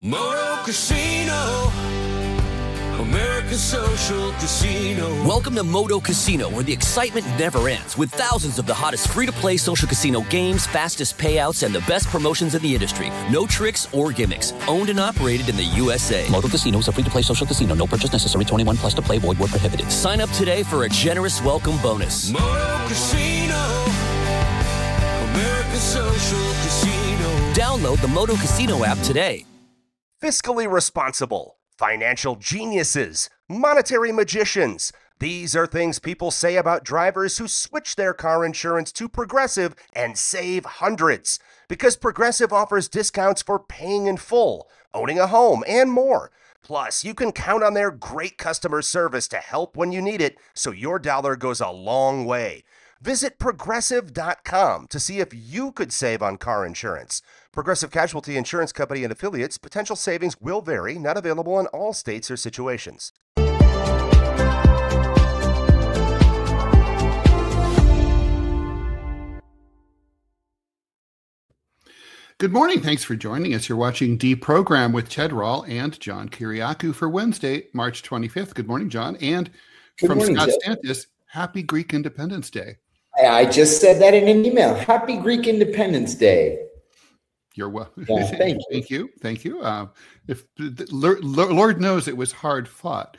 Moto Casino, America's social casino. Welcome to Moto Casino, where the excitement never ends, with thousands of the hottest free-to-play social casino games, fastest payouts, and the best promotions in the industry. No tricks or gimmicks. Owned and operated in the USA. Moto Casino is a free-to-play social casino. No purchase necessary. 21 plus to play. Void where prohibited. Sign up today for a generous welcome bonus. Moto Casino, America's social casino. Download the Moto Casino app today. Fiscally responsible, financial geniuses, monetary magicians. These are things people say about drivers who switch their car insurance to Progressive and save hundreds. Because Progressive offers discounts for paying in full, owning a home, and more. Plus, you can count on their great customer service to help when you need it, so your dollar goes a long way. Visit Progressive.com to see if you could save on car insurance. Progressive Casualty Insurance Company and Affiliates. Potential savings will vary. Not available in all states or situations. Good morning. Thanks for joining us. You're watching Deprogram with Ted Rall and John Kiriakou for Wednesday, March 25th. Good morning, John. And from Scott Stantis, happy Greek Independence Day. I just said that in an email. Happy Greek Independence Day. You're welcome. Yeah, thank you. Thank you. If Lord knows it was hard fought.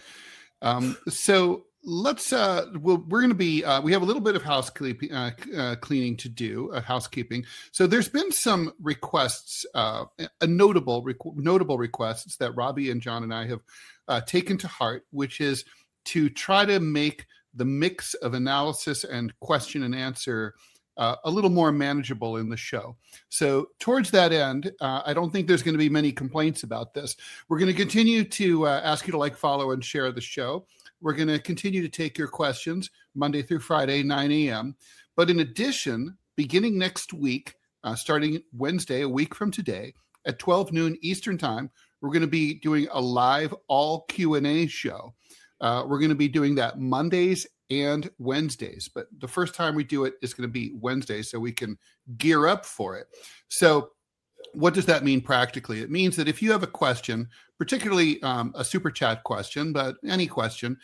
So let's. We're going to be. We have a little bit of cleaning to do. Housekeeping. So there's been some requests. Notable requests that Robbie and John and I have taken to heart, which is to try to make the mix of analysis and question and answer a little more manageable in the show. So towards that end, I don't think there's going to be many complaints about this. We're going to continue to ask you to like, follow, and share the show. We're going to continue to take your questions Monday through Friday, 9 a.m. But in addition, beginning next week, starting Wednesday, a week from today, at 12 noon Eastern Time, we're going to be doing a live all Q&A show. We're going to be doing that Mondays and Wednesdays, but the first time we do it is going to be Wednesday, so we can gear up for it. So what does that mean practically? It means that if you have a question, particularly a super chat question, but any question,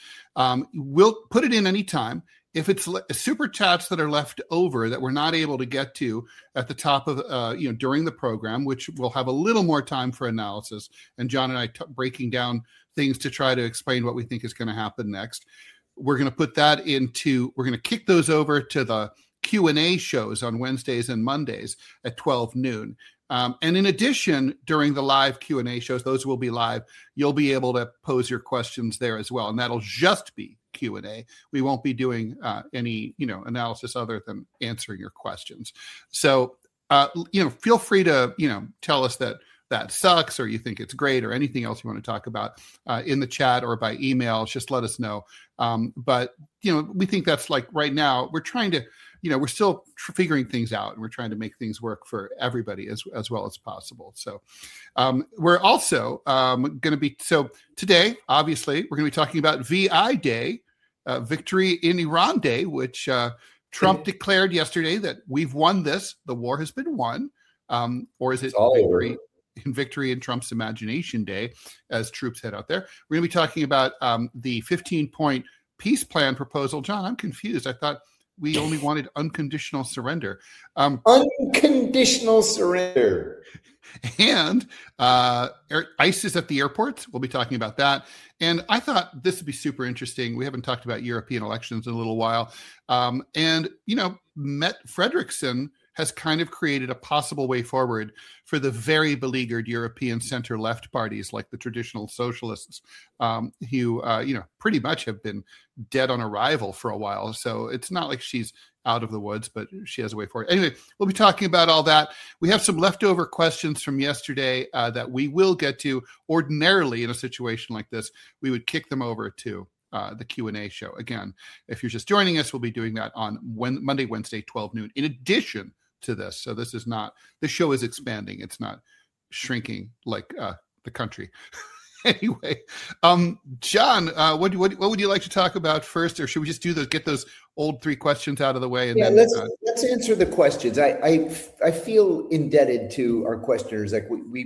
we'll put it in anytime. If it's super chats that are left over that we're not able to get to at the top of, during the program, which we'll have a little more time for analysis, and John and I breaking down things to try to explain what we think is going to happen next. We're going to put that we're going to kick those over to the Q&A shows on Wednesdays and Mondays at 12 noon. And in addition, during the live Q&A shows, those will be live, you'll be able to pose your questions there as well. And that'll just be Q&A. We won't be doing any, analysis other than answering your questions. So, feel free to, tell us that sucks, or you think it's great, or anything else you want to talk about in the chat or by email. Just let us know. But we think that's like right now we're trying to, we're still figuring things out, and we're trying to make things work for everybody as well as possible. So we're also going to be, so today, obviously, we're going to be talking about VI Day, Victory in Iran Day, which Trump declared yesterday that we've won this. The war has been won. Or is it Victory in Trump's Imagination Day, as troops head out there? We're going to be talking about the 15-point peace plan proposal. John, I'm confused. I thought we only wanted unconditional surrender. Unconditional surrender. And ICE is at the airports. We'll be talking about that. And I thought this would be super interesting. We haven't talked about European elections in a little while. And Mette Frederiksen has kind of created a possible way forward for the very beleaguered European center-left parties like the traditional socialists, who, pretty much have been dead on arrival for a while. So it's not like she's out of the woods, but she has a way forward. Anyway, we'll be talking about all that. We have some leftover questions from yesterday that we will get to. Ordinarily, in a situation like this, we would kick them over to the Q&A show. Again, if you're just joining us, we'll be doing that on Monday, Wednesday, 12 noon, in addition to this. So this show is expanding. It's not shrinking like the country. Anyway, John, what would you like to talk about first, or should we just get those old three questions out of the way? And then let's answer the questions. I feel indebted to our questioners. Like we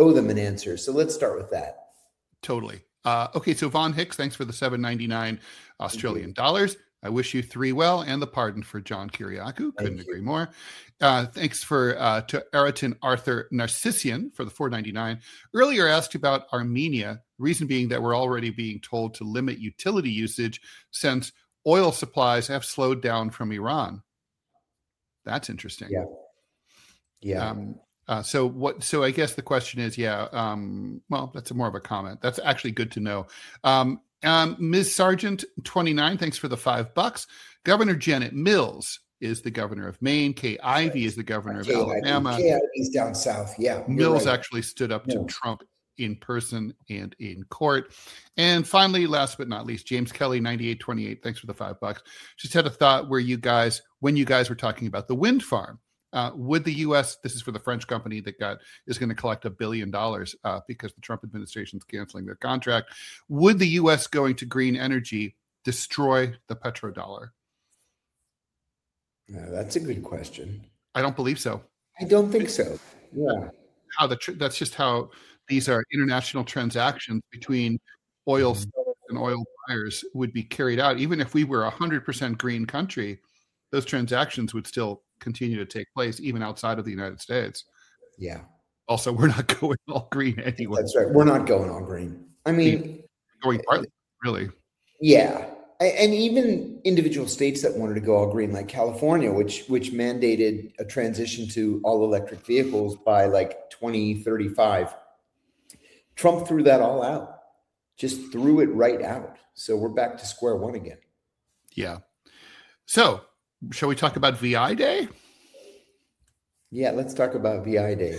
owe them an answer. So let's start with that. Totally. Okay, so Vaughn Hicks, thanks for the $7.99 Australian dollars. I wish you three well and the pardon for John Kiriakou. Couldn't agree more. Thanks to Araton Arthur Narcissian for the $4.99. Earlier asked about Armenia, reason being that we're already being told to limit utility usage since oil supplies have slowed down from Iran. That's interesting. Yeah. So I guess the question is, well, that's more of a comment. That's actually good to know. Ms. Sargent 29, thanks for the $5. Governor Janet Mills is the governor of Maine. Kay Ivey is the governor of Alabama. Kay Ivey's down south. Yeah. Mills actually stood up to Trump in person and in court. And finally, last but not least, James Kelly 9828, thanks for the $5. Just had a thought when you guys were talking about the wind farm. Would the U.S., this is for the French company that is going to collect $1 billion because the Trump administration is canceling their contract. Would the U.S. going to green energy destroy the petrodollar? That's a good question. I don't believe so. I don't think so. Yeah. That's just how these are international transactions between oil sellers and oil buyers would be carried out. Even if we were 100% green country, those transactions would still continue to take place even outside of the United States. Yeah. Also, we're not going all green anyway. That's right. We're not going all green. I mean, going partly, really. Yeah. And even individual states that wanted to go all green, like California, which mandated a transition to all electric vehicles by like 2035. Trump threw that all out, just threw it right out. So we're back to square one again. Yeah. So, shall we talk about VI Day? Yeah, let's talk about VI Day.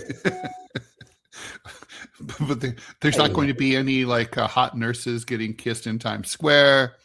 But there's not going to be any like hot nurses getting kissed in Times Square.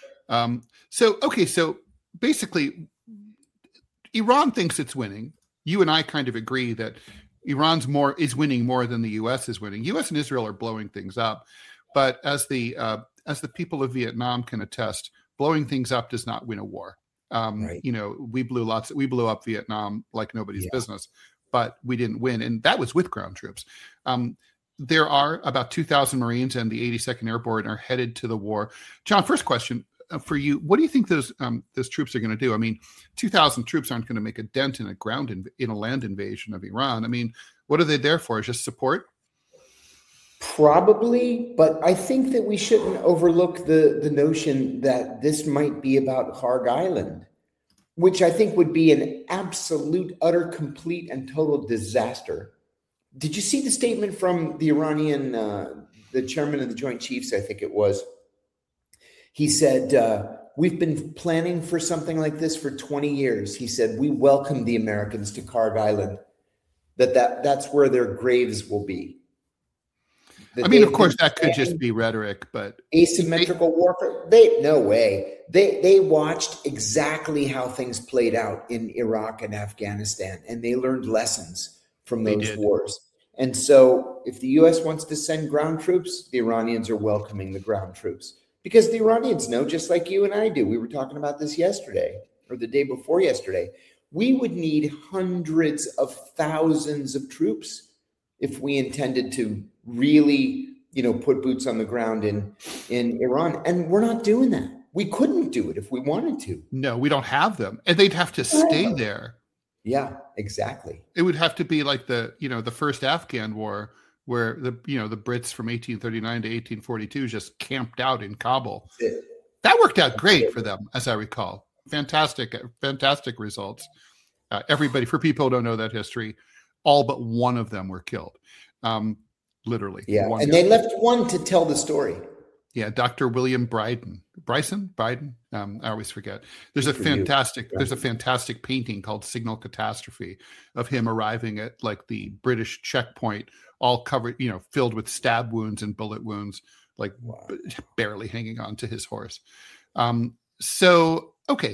So basically, Iran thinks it's winning. You and I kind of agree that Iran's is winning more than the U.S. is winning. U.S. and Israel are blowing things up, but as the people of Vietnam can attest, blowing things up does not win a war. Right. We blew up Vietnam like nobody's business, but we didn't win. And that was with ground troops. There are about 2,000 Marines and the 82nd Airborne are headed to the war. John, first question for you. What do you think those troops are going to do? I mean, 2,000 troops aren't going to make a dent in a land invasion of Iran. I mean, what are they there for? Just support? Probably, but I think that we shouldn't overlook the notion that this might be about Kharg Island, which I think would be an absolute, utter, complete, and total disaster. Did you see the statement from the Iranian, the chairman of the Joint Chiefs, I think it was? He said, we've been planning for something like this for 20 years. He said, we welcome the Americans to Kharg Island, that's where their graves will be. I mean, of course, that could just be rhetoric, but asymmetrical warfare. No way. They watched exactly how things played out in Iraq and Afghanistan, and they learned lessons from those wars. And so, if the U.S. wants to send ground troops, the Iranians are welcoming the ground troops because the Iranians know, just like you and I do. We were talking about this yesterday or the day before yesterday. We would need hundreds of thousands of troops if we intended to really, put boots on the ground in Iran. And we're not doing that. We couldn't do it if we wanted to. No, we don't have them. And they'd have to stay there. Yeah, exactly. It would have to be like the first Afghan war where the Brits from 1839 to 1842 just camped out in Kabul. That worked out great for them, as I recall. Fantastic results. Everybody, for people who don't know that history, all but one of them were killed. Literally. Yeah, and they left one to tell the story. Yeah, Dr. William Bryden. I always forget. There's a fantastic painting called Signal Catastrophe of him arriving at like the British checkpoint, all covered, filled with stab wounds and bullet wounds, like barely hanging on to his horse. So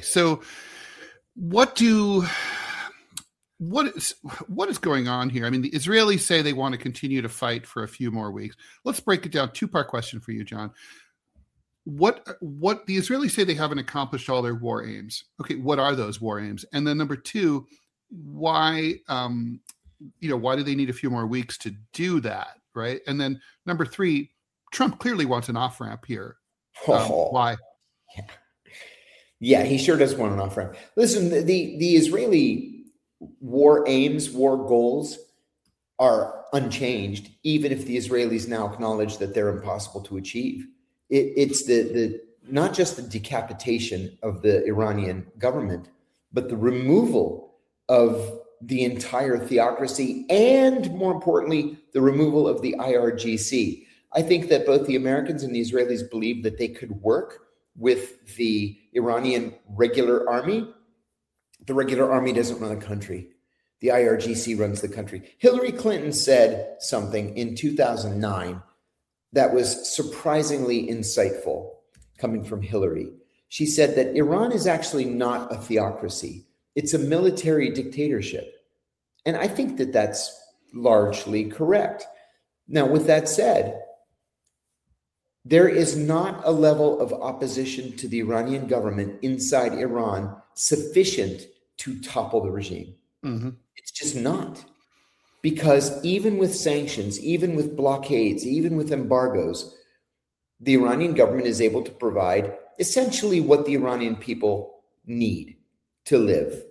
what is going on here? I mean, the Israelis say they want to continue to fight for a few more weeks. Let's break it down. Two-part question for you, John. What the Israelis say they haven't accomplished all their war aims. Okay, what are those war aims? And then number two, why do they need a few more weeks to do that? right? And then number 3, Trump clearly wants an off-ramp here. Why? Yeah, he sure does want an off-ramp. Listen, the Israeli war aims, war goals are unchanged, even if the Israelis now acknowledge that they're impossible to achieve. It's the not just the decapitation of the Iranian government, but the removal of the entire theocracy, and more importantly, the removal of the IRGC. I think that both the Americans and the Israelis believe that they could work with the Iranian regular army. The regular army doesn't run the country. The IRGC runs the country. Hillary Clinton said something in 2009 that was surprisingly insightful coming from Hillary. She said that Iran is actually not a theocracy. It's a military dictatorship. And I think that that's largely correct. Now, with that said, there is not a level of opposition to the Iranian government inside Iran sufficient to topple the regime. Mm-hmm. It's just not. Because even with sanctions, even with blockades, even with embargoes, the Iranian government is able to provide essentially what the Iranian people need to live.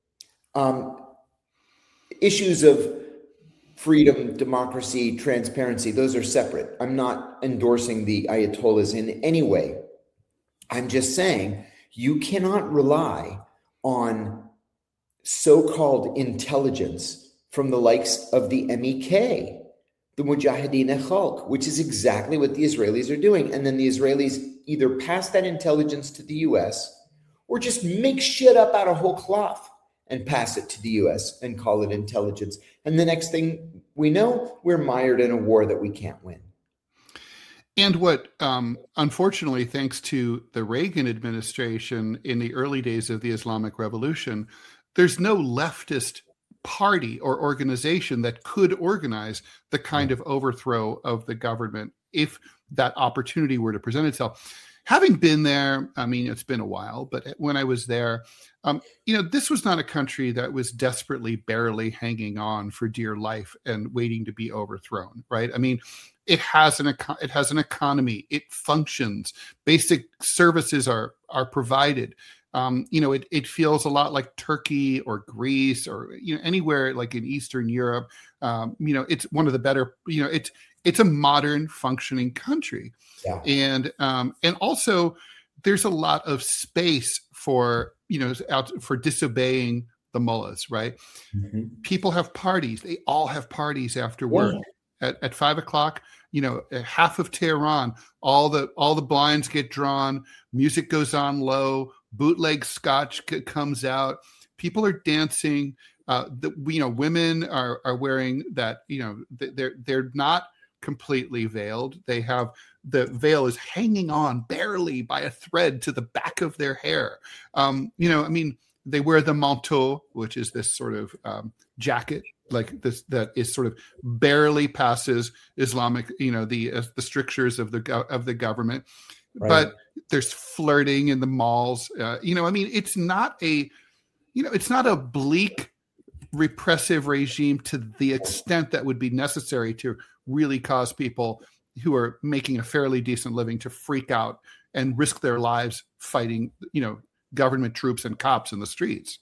Issues of freedom, democracy, transparency, those are separate. I'm not endorsing the Ayatollahs in any way. I'm just saying you cannot rely on so-called intelligence from the likes of the MEK, the Mujahideen Khalq, which is exactly what the Israelis are doing. And then the Israelis either pass that intelligence to the US or just make shit up out of whole cloth and pass it to the US and call it intelligence. And the next thing we know, we're mired in a war that we can't win. And what, unfortunately, thanks to the Reagan administration in the early days of the Islamic Revolution, there's no leftist party or organization that could organize the kind of overthrow of the government if that opportunity were to present itself. Having been there, I mean, it's been a while, but when I was there, this was not a country that was desperately, barely hanging on for dear life and waiting to be overthrown, right? I mean, it has an economy, it functions, basic services are provided. It feels a lot like Turkey or Greece or anywhere like in Eastern Europe. It's one of the better. It's a modern, functioning country, and also there's a lot of space for for disobeying the mullahs, right? Mm-hmm. People have parties. They all have parties after work at 5 o'clock. Half of Tehran, all the blinds get drawn. Music goes on low. Bootleg scotch comes out. People are dancing. Women are wearing that. They're not completely veiled. They have the veil is hanging on barely by a thread to the back of their hair. They wear the manteau, which is this sort of jacket like this that is sort of barely passes Islamic, the strictures of the government. Right. But there's flirting in the malls. It's not a bleak, repressive regime to the extent that would be necessary to really cause people who are making a fairly decent living to freak out and risk their lives fighting, government troops and cops in the streets.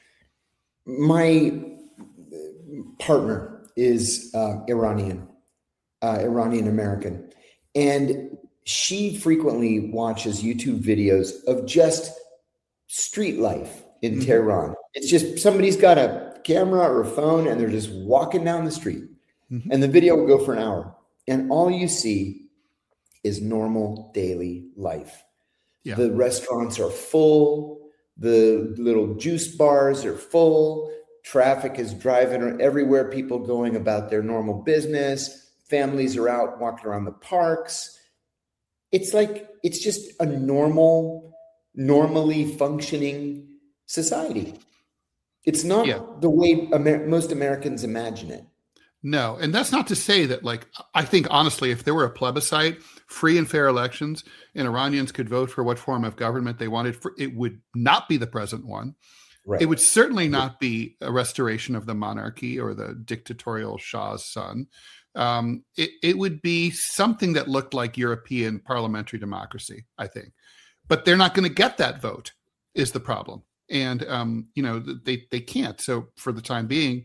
My partner is Iranian American, and she frequently watches YouTube videos of just street life in mm-hmm. Tehran. It's just somebody's got a camera or a phone and they're just walking down the street. Mm-hmm. And the video will go for an hour. And all you see is normal daily life. Yeah. The restaurants are full. The little juice bars are full. Traffic is driving everywhere. People going about their normal business. Families are out walking around the parks. It's just a normally functioning society. It's not the way most Americans imagine it. No, and that's not to say that, I think, honestly, if there were a plebiscite, free and fair elections, and Iranians could vote for what form of government they wanted, it would not be the present one. Right. It would certainly not be a restoration of the monarchy or the dictatorial Shah's son. It would be something that looked like European parliamentary democracy, I think. But they're not going to get that vote, is the problem. And, they can't. So for the time being,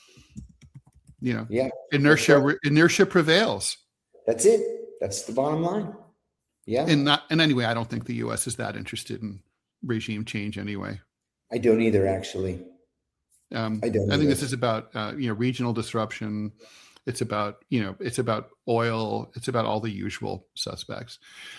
inertia prevails. That's it. That's the bottom line. Yeah. And anyway, I don't think the U.S. is that interested in regime change anyway. I don't either, actually. I think this is about regional disruption. It's about oil. It's about all the usual suspects.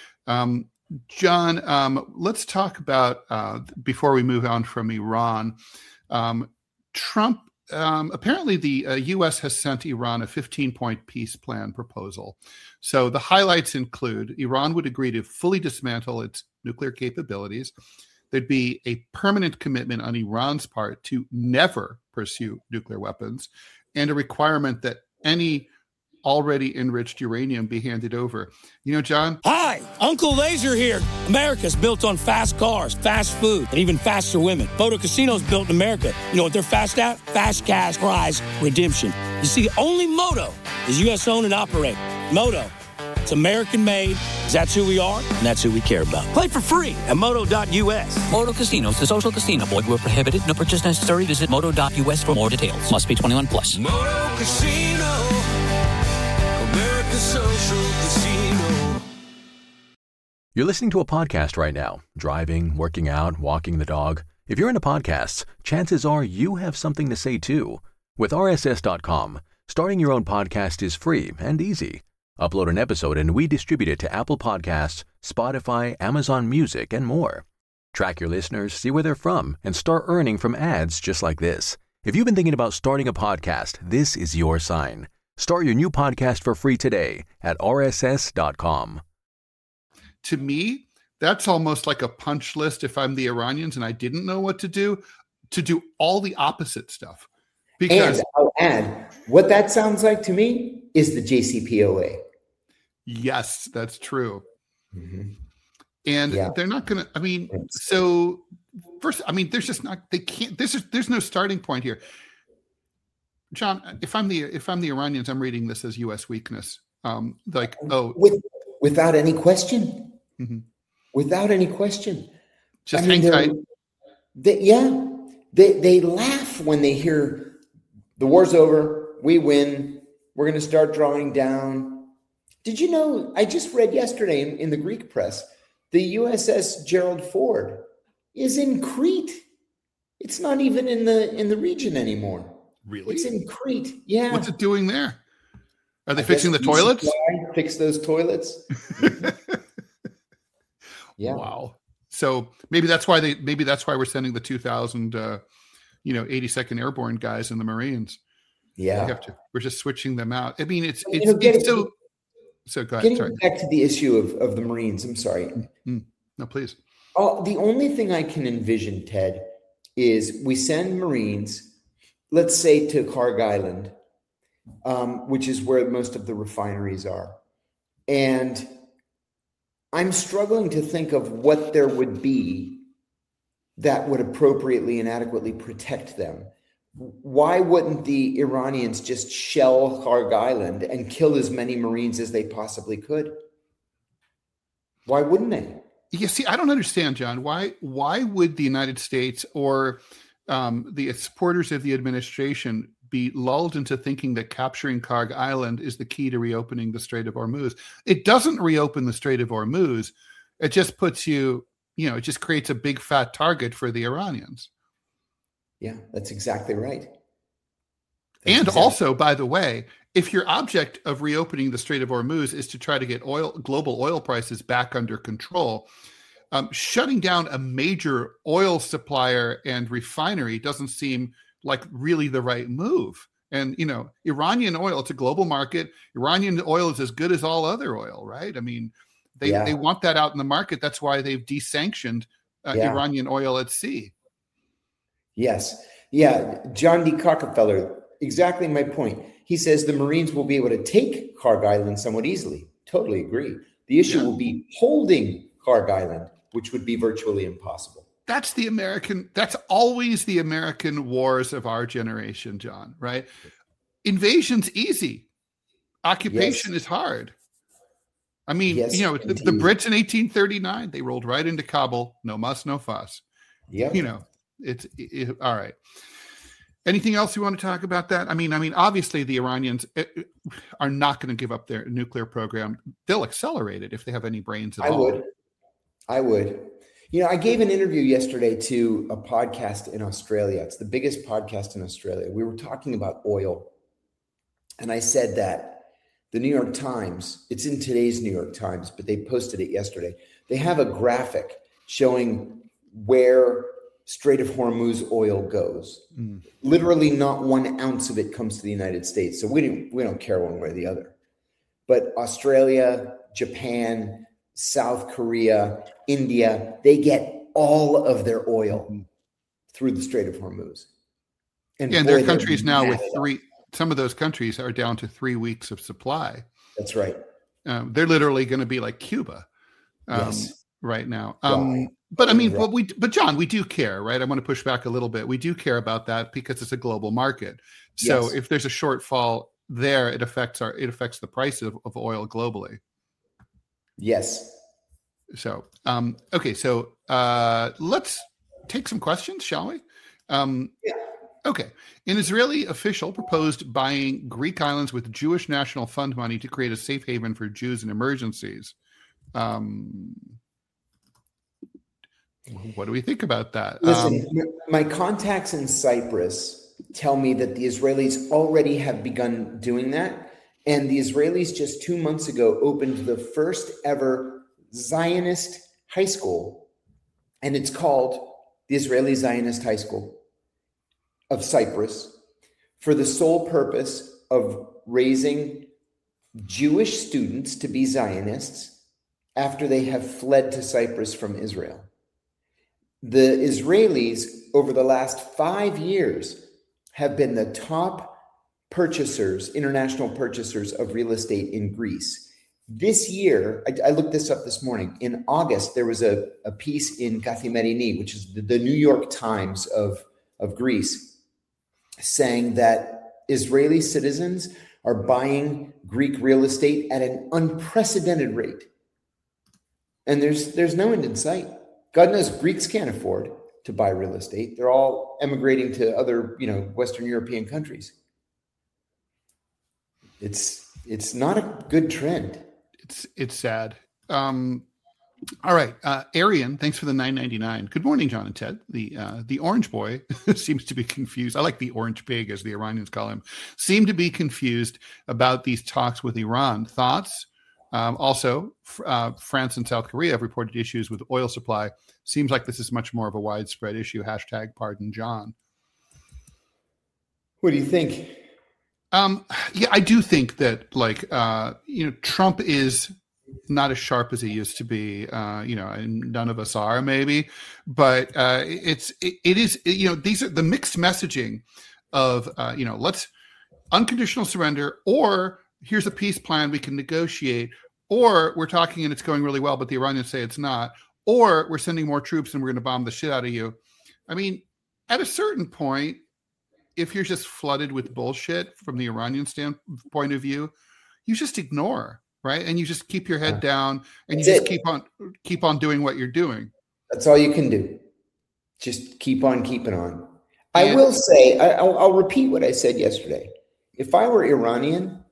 John, let's talk about before we move on from Iran. Trump apparently the U.S. has sent Iran a 15-point peace plan proposal. So the highlights include Iran would agree to fully dismantle its nuclear capabilities. There'd be a permanent commitment on Iran's part to never pursue nuclear weapons, and a requirement that any already enriched uranium be handed over. John? Hi, Uncle Laser here. America's built on fast cars, fast food, and even faster women. Moto Casino's built in America. You know what they're fast at? Fast cash prize redemption. You see, only Moto is U.S. owned and operated. Moto, it's American made. That's who we are, and that's who we care about. Play for free at moto.us. Moto Casinos, the social casino. Void where prohibited. No purchase necessary. Visit moto.us for more details. Must be 21 plus. Moto Casino, America's social casino. You're listening to a podcast right now. Driving, working out, walking the dog. If you're into podcasts, chances are you have something to say too. With RSS.com, starting your own podcast is free and easy. Upload an episode and we distribute it to Apple Podcasts, Spotify, Amazon Music, and more. Track your listeners, see where they're from, and start earning from ads just like this. If you've been thinking about starting a podcast, this is your sign. Start your new podcast for free today at RSS.com. To me, that's almost like a punch list if I'm the Iranians and I didn't know what to do all the opposite stuff. Because and I'll add, what that sounds like to me is the JCPOA. Yes, that's true. Mm-hmm. And they're not going to, so first, there's just not, they can't, there's no starting point here. John, if I'm the Iranians, I'm reading this as U.S. weakness. Without any question. Mm-hmm. Without any question. Just hang tight. They laugh when they hear the war's over, we win, we're going to start drawing down. Did you know, I just read yesterday in the Greek press, the USS Gerald Ford is in Crete. It's not even in the region anymore. Really? It's in Crete. Yeah. What's it doing there? Are they fixing the toilets? Fix those toilets. Yeah. Wow. So maybe that's why we're sending the 2,000 82nd Airborne guys in the Marines. Yeah. We're just switching them out. I mean, it's so go ahead. Getting back to the issue of the Marines. I'm sorry. Mm-hmm. No, please. The only thing I can envision, Ted, is we send Marines, let's say to Kharg Island, which is where most of the refineries are. And I'm struggling to think of what there would be that would appropriately and adequately protect them. Why wouldn't the Iranians just shell Kharg Island and kill as many Marines as they possibly could? Why wouldn't they? You see, I don't understand, John. Why would the United States or the supporters of the administration be lulled into thinking that capturing Kharg Island is the key to reopening the Strait of Hormuz? It doesn't reopen the Strait of Hormuz. It just puts it just creates a big fat target for the Iranians. Yeah, that's exactly right. Also, by the way, if your object of reopening the Strait of Hormuz is to try to get global oil prices back under control, shutting down a major oil supplier and refinery doesn't seem like really the right move. And, Iranian oil, it's a global market. Iranian oil is as good as all other oil, right? I mean, they want that out in the market. That's why they've desanctioned Iranian oil at sea. Yes. Yeah. John D. Rockefeller, exactly my point. He says the Marines will be able to take Kharg Island somewhat easily. Totally agree. The issue will be holding Kharg Island, which would be virtually impossible. That's always the American wars of our generation, John, right? Invasion's easy. Occupation is hard. I mean, the Brits in 1839, they rolled right into Kabul. No muss, no fuss. Yeah. It's all right. Anything else you want to talk about that? I mean, obviously the Iranians are not going to give up their nuclear program. They'll accelerate it if they have any brains at all. I would. I gave an interview yesterday to a podcast in Australia. It's the biggest podcast in Australia. We were talking about oil. And I said that the New York Times, it's in today's New York Times, but they posted it yesterday. They have a graphic showing where Strait of Hormuz oil goes. Literally not 1 ounce of it comes to the United States. So we don't care one way or the other. But Australia, Japan, South Korea, India, they get all of their oil through the Strait of Hormuz. And there are countries now with some of those countries are down to 3 weeks of supply. That's right. They're literally going to be like Cuba right now. But John, we do care, right? I want to push back a little bit. We do care about that because it's a global market. So if there's a shortfall there, it affects the price of oil globally. Yes. So, okay. So let's take some questions, shall we? Okay. An Israeli official proposed buying Greek islands with Jewish National Fund money to create a safe haven for Jews in emergencies. What do we think about that? Listen, my contacts in Cyprus tell me that the Israelis already have begun doing that. And the Israelis just 2 months ago opened the first ever Zionist high school. And it's called the Israeli Zionist High School of Cyprus, for the sole purpose of raising Jewish students to be Zionists after they have fled to Cyprus from Israel. The Israelis, over the last 5 years, have been the top international purchasers of real estate in Greece. This year, I looked this up this morning. In August, there was a piece in Kathimerini, which is the New York Times of Greece, saying that Israeli citizens are buying Greek real estate at an unprecedented rate. And there's no end in sight. God knows Greeks can't afford to buy real estate. They're all emigrating to other, Western European countries. It's not a good trend. It's sad. All right. Arian, thanks for the $9.99. Good morning, John and Ted. The orange boy seems to be confused. I like the orange pig, as the Iranians call him, seem to be confused about these talks with Iran. Thoughts? Also, France and South Korea have reported issues with oil supply. Seems like this is much more of a widespread issue. #pardon John. What do you think? Yeah, I do think that Trump is not as sharp as he used to be, and none of us are maybe, but it is, these are the mixed messaging of, let's unconditional surrender, or here's a peace plan we can negotiate, or we're talking and it's going really well, but the Iranians say it's not, or we're sending more troops and we're going to bomb the shit out of you. I mean, at a certain point, if you're just flooded with bullshit from the Iranian standpoint of view, you just ignore. Right. And you just keep your head down and you just keep on doing what you're doing. That's all you can do. Just keep on keeping on. I will say, I'll repeat what I said yesterday. If I were Iranian,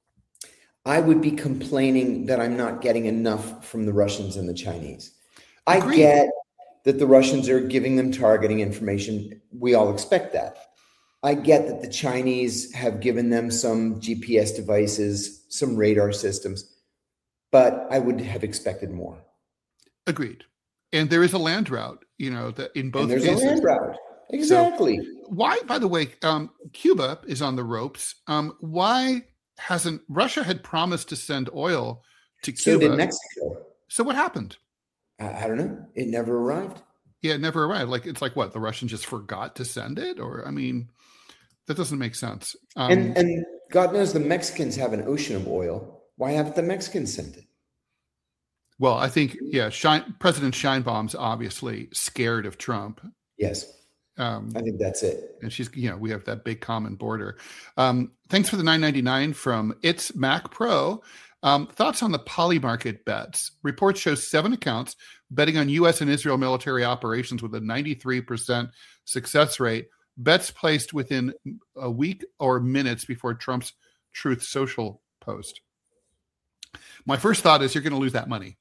I would be complaining that I'm not getting enough from the Russians and the Chinese. I get that the Russians are giving them targeting information. We all expect that. I get that the Chinese have given them some GPS devices, some radar systems, but I would have expected more. Agreed. And there is a land route, that in both cases. There's a land route. Exactly. So why, by the way, Cuba is on the ropes. Why hasn't Russia had promised to send oil to Cuba? So did Mexico. So what happened? I don't know. It never arrived. Yeah, it never arrived. It's like what? The Russians just forgot to send it? Or, that doesn't make sense. And God knows the Mexicans have an ocean of oil. Why haven't the Mexicans sent it? Well, I think, President Sheinbaum's obviously scared of Trump. Yes. I think that's it. And she's, we have that big common border. Thanks for the $9.99 from It's Mac Pro. Thoughts on the Polymarket bets? Reports show 7 accounts betting on U.S. and Israel military operations with a 93% success rate. Bets placed within a week or minutes before Trump's Truth Social post. My first thought is you're going to lose that money.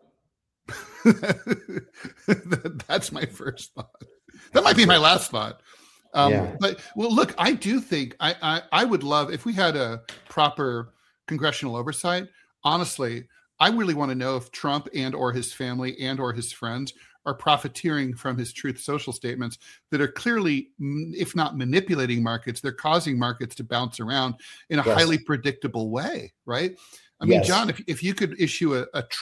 That's my first thought. That might be my last thought. But look, I do think I would love if we had a proper congressional oversight. Honestly, I really want to know if Trump and or his family and or his friends are profiteering from his Truth Social statements that are clearly, if not manipulating markets, they're causing markets to bounce around in a highly predictable way, right? I mean, John, if you could issue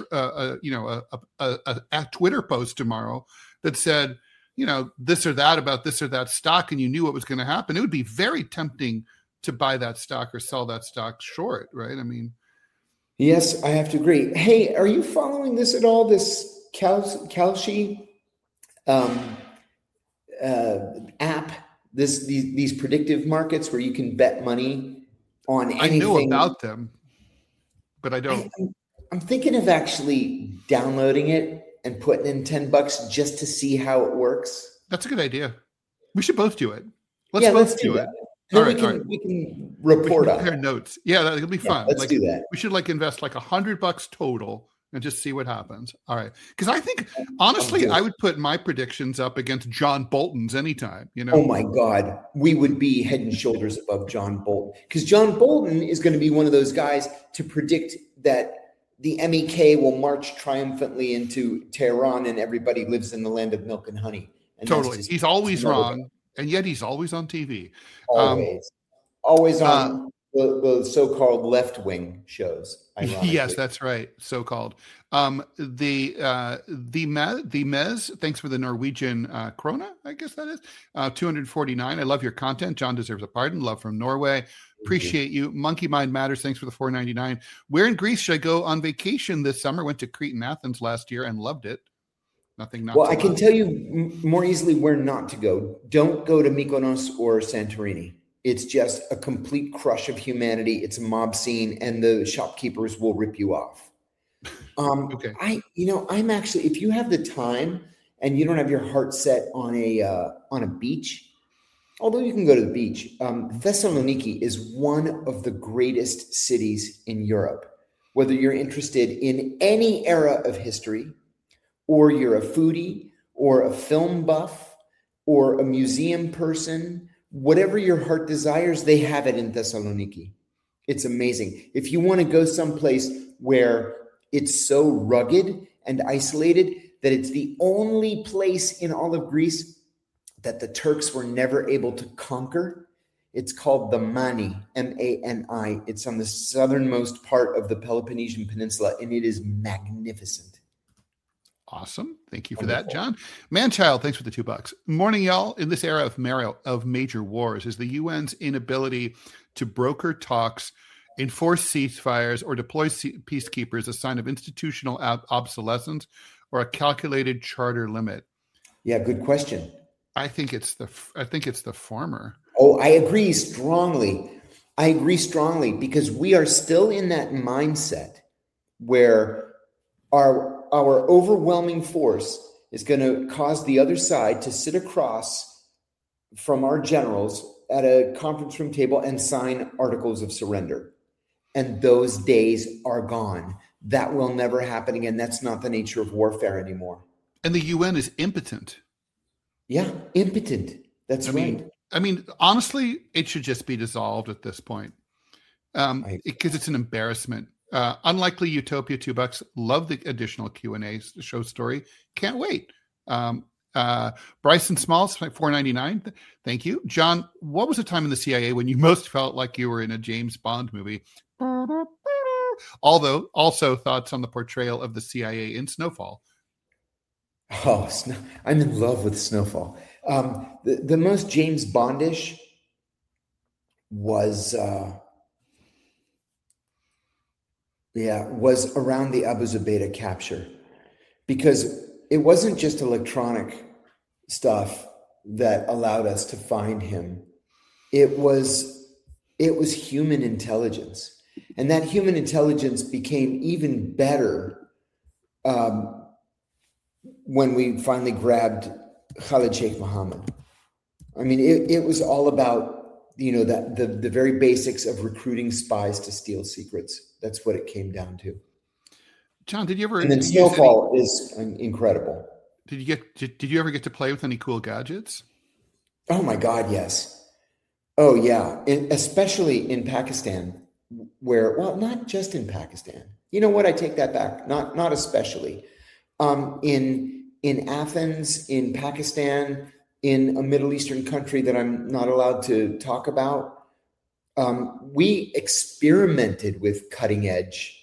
a Twitter post tomorrow that said, this or that about this or that stock, and you knew what was going to happen, it would be very tempting to buy that stock or sell that stock short, right? I mean, yes, I have to agree. Hey, are you following this at all? This Kalshi app, these predictive markets where you can bet money on anything. I know about them, but I don't. I'm thinking of actually downloading it and putting in $10 just to see how it works. That's a good idea. We should both do it. Let's do it. We can report on compare notes. Yeah, that'll be fun. Let's do that. We should invest $100 total and just see what happens. All right. Because I think, honestly, I would put my predictions up against John Bolton's anytime. Oh, my God. We would be head and shoulders above John Bolton. Because John Bolton is going to be one of those guys to predict that the MEK will march triumphantly into Tehran and everybody lives in the land of milk and honey. And totally. He's always wrong. And yet he's always on TV. Always on the so-called left-wing shows. Yes, that's right. So-called. The Mez, thanks for the Norwegian krona, I guess that is. 249. I love your content. John deserves a pardon. Love from Norway. Appreciate you. Monkey Mind Matters. Thanks for the $4.99. Where in Greece should I go on vacation this summer? Went to Crete and Athens last year and loved it. I can tell you more easily where not to go. Don't go to Mykonos or Santorini. It's just a complete crush of humanity. It's a mob scene, and the shopkeepers will rip you off. Okay. I'm actually, if you have the time and you don't have your heart set on a beach, although you can go to the beach, Thessaloniki is one of the greatest cities in Europe. Whether you're interested in any era of history, or you're a foodie, or a film buff, or a museum person, whatever your heart desires, they have it in Thessaloniki. It's amazing. If you want to go someplace where it's so rugged and isolated that it's the only place in all of Greece that the Turks were never able to conquer, it's called the Mani, M-A-N-I. It's on the southernmost part of the Peloponnesian Peninsula, and it is magnificent. Awesome. Thank you for that, John. Manchild, thanks for the $2. Morning, y'all. In this era of major wars, is the UN's inability to broker talks, enforce ceasefires, or deploy peacekeepers a sign of institutional obsolescence or a calculated charter limit? Yeah, good question. I think it's the former. Oh, I agree strongly. Because we are still in that mindset where our overwhelming force is going to cause the other side to sit across from our generals at a conference room table and sign articles of surrender. And those days are gone. That will never happen again. That's not the nature of warfare anymore. And the UN is impotent. Yeah, impotent. That's right. I mean, honestly, it should just be dissolved at this point because it's an embarrassment. Unlikely Utopia, $2. Love the additional Q&A show story. Can't wait. Bryson Smalls, $4.99. Thank you. John, what was the time in the CIA when you most felt like you were in a James Bond movie? Although, also thoughts on the portrayal of the CIA in Snowfall. Oh, I'm in love with Snowfall. The most James Bondish was... was around the Abu Zubaydah capture, because it wasn't just electronic stuff that allowed us to find him. It was human intelligence, and that human intelligence became even better when we finally grabbed Khalid Sheikh Mohammed. I mean, it was all about, the very basics of recruiting spies to steal secrets. That's what it came down to. John, did you ever? And then Snowfall is incredible. Did you ever get to play with any cool gadgets? Oh my God, yes. Oh yeah, especially in Pakistan, not just in Pakistan. You know what? I take that back. Not especially. In Athens, in Pakistan, in a Middle Eastern country that I'm not allowed to talk about, we experimented with cutting edge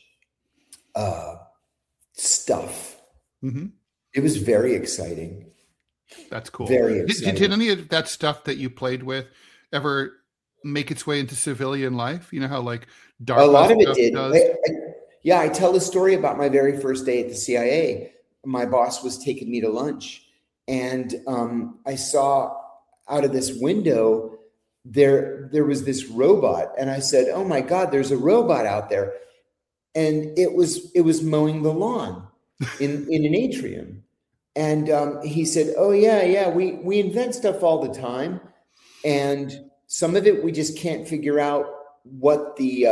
stuff. Mm-hmm. It was very exciting. That's cool. Very exciting. Did any of that stuff that you played with ever make its way into civilian life? You know how like DARPA, a lot of it did. Does? I tell the story about my very first day at the CIA. My boss was taking me to lunch, and I saw out of this window there was this robot, and I said, "Oh my God, there's a robot out there!" And it was mowing the lawn in an atrium. And he said, "Oh yeah, we invent stuff all the time, and some of it we just can't figure out what the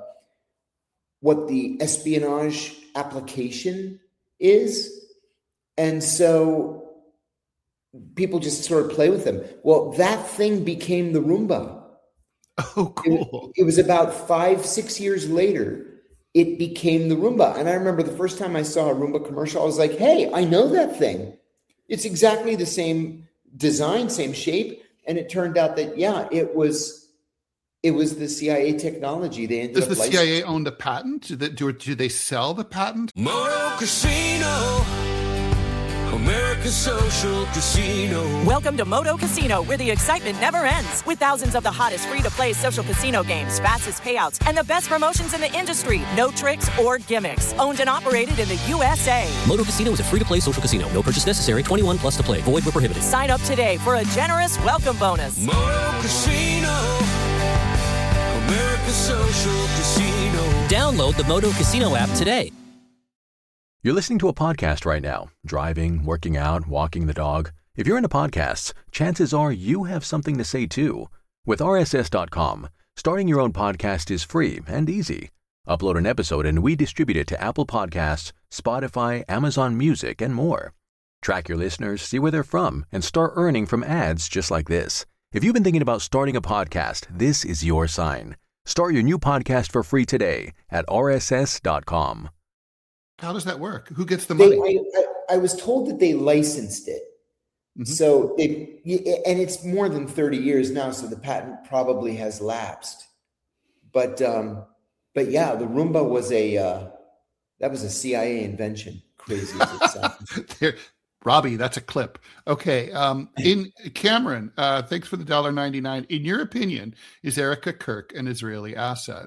espionage application is, and so people just sort of play with them." Well, that thing became the Roomba. Oh, cool! It was about 5-6 years later. It became the Roomba. And I remember the first time I saw a Roomba commercial, I was like, hey, I know that thing. It's exactly the same design, same shape. And it turned out that, it was the CIA technology. Does the CIA own the patent? Do they sell the patent? Moto Casino, America's social casino. Welcome to Moto Casino, where the excitement never ends. With thousands of the hottest free-to-play social casino games, fastest payouts, and the best promotions in the industry. No tricks or gimmicks. Owned and operated in the USA. Moto Casino is a free-to-play social casino. No purchase necessary. 21 plus to play. Void where prohibited. Sign up today for a generous welcome bonus. Moto Casino, America's social casino. Download the Moto Casino app today. You're listening to a podcast right now, driving, working out, walking the dog. If you're into podcasts, chances are you have something to say too. With RSS.com, starting your own podcast is free and easy. Upload an episode and we distribute it to Apple Podcasts, Spotify, Amazon Music, and more. Track your listeners, see where they're from, and start earning from ads just like this. If you've been thinking about starting a podcast, this is your sign. Start your new podcast for free today at RSS.com. How does that work? Who gets the money? I was told that they licensed it. Mm-hmm. So and it's more than 30 years now, so the patent probably has lapsed. But yeah, the Roomba was a CIA invention. Crazy as it sounds. Robbie, that's a clip. Okay. In Cameron, thanks for the $1.99. In your opinion, is Erica Kirk an Israeli asset?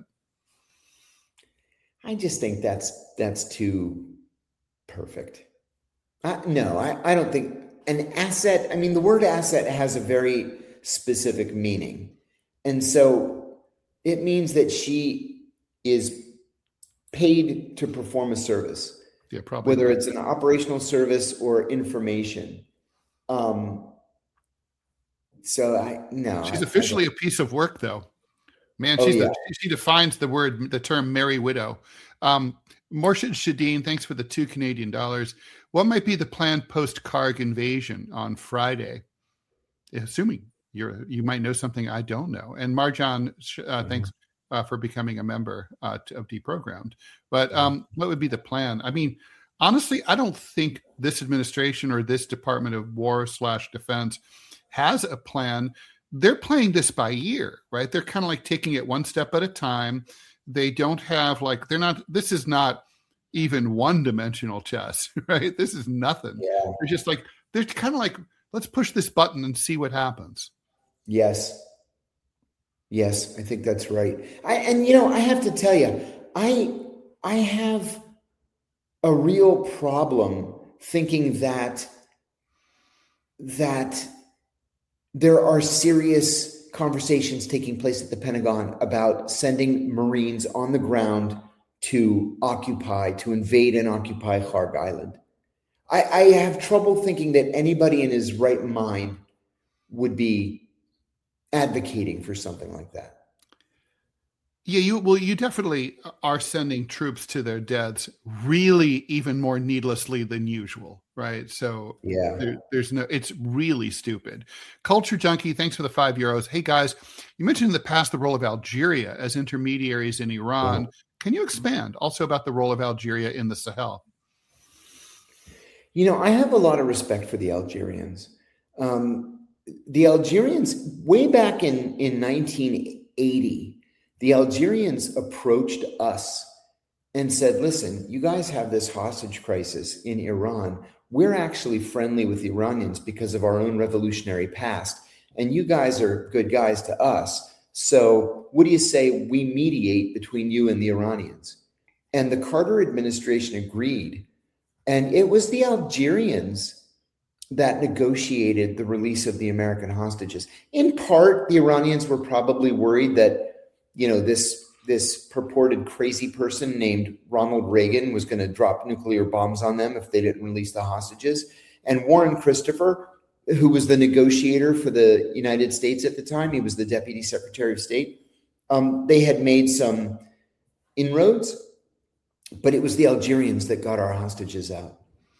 I just think that's too perfect. No, I don't think an asset. I mean, the word asset has a very specific meaning. And so it means that she is paid to perform a service, whether it's an operational service or information. She's officially a piece of work, though. Man, she defines the term Merry Widow. Morshid Shadeen, thanks for the $2 Canadian. What might be the planned post-Karg invasion on Friday? Assuming you might know something I don't know. And Marjan, thanks for becoming a member of Deprogrammed. But what would be the plan? I mean, honestly, I don't think this administration or this Department of War/Defense has a plan. They're playing this by ear, right? They're kind of like taking it one step at a time. They don't have this is not even one-dimensional chess, right? This is nothing. Yeah. They're kind of like, let's push this button and see what happens. Yes, I think that's right. I have to tell you, I have a real problem thinking that there are serious conversations taking place at the Pentagon about sending Marines on the ground to invade and occupy Kharg Island. I have trouble thinking that anybody in his right mind would be advocating for something like that. Yeah, you definitely are sending troops to their deaths really even more needlessly than usual, right? So yeah, it's really stupid. Culture Junkie, thanks for the €5. Hey guys, you mentioned in the past the role of Algeria as intermediaries in Iran. Wow. Can you expand also about the role of Algeria in the Sahel? I have a lot of respect for the Algerians. The Algerians, way back in 1980, the Algerians approached us and said, listen, you guys have this hostage crisis in Iran. We're actually friendly with the Iranians because of our own revolutionary past. And you guys are good guys to us. So what do you say we mediate between you and the Iranians? And the Carter administration agreed. And it was the Algerians that negotiated the release of the American hostages. In part, the Iranians were probably worried that this purported crazy person named Ronald Reagan was going to drop nuclear bombs on them if they didn't release the hostages. And Warren Christopher, who was the negotiator for the United States at the time, he was the Deputy Secretary of State. They had made some inroads, but it was the Algerians that got our hostages out.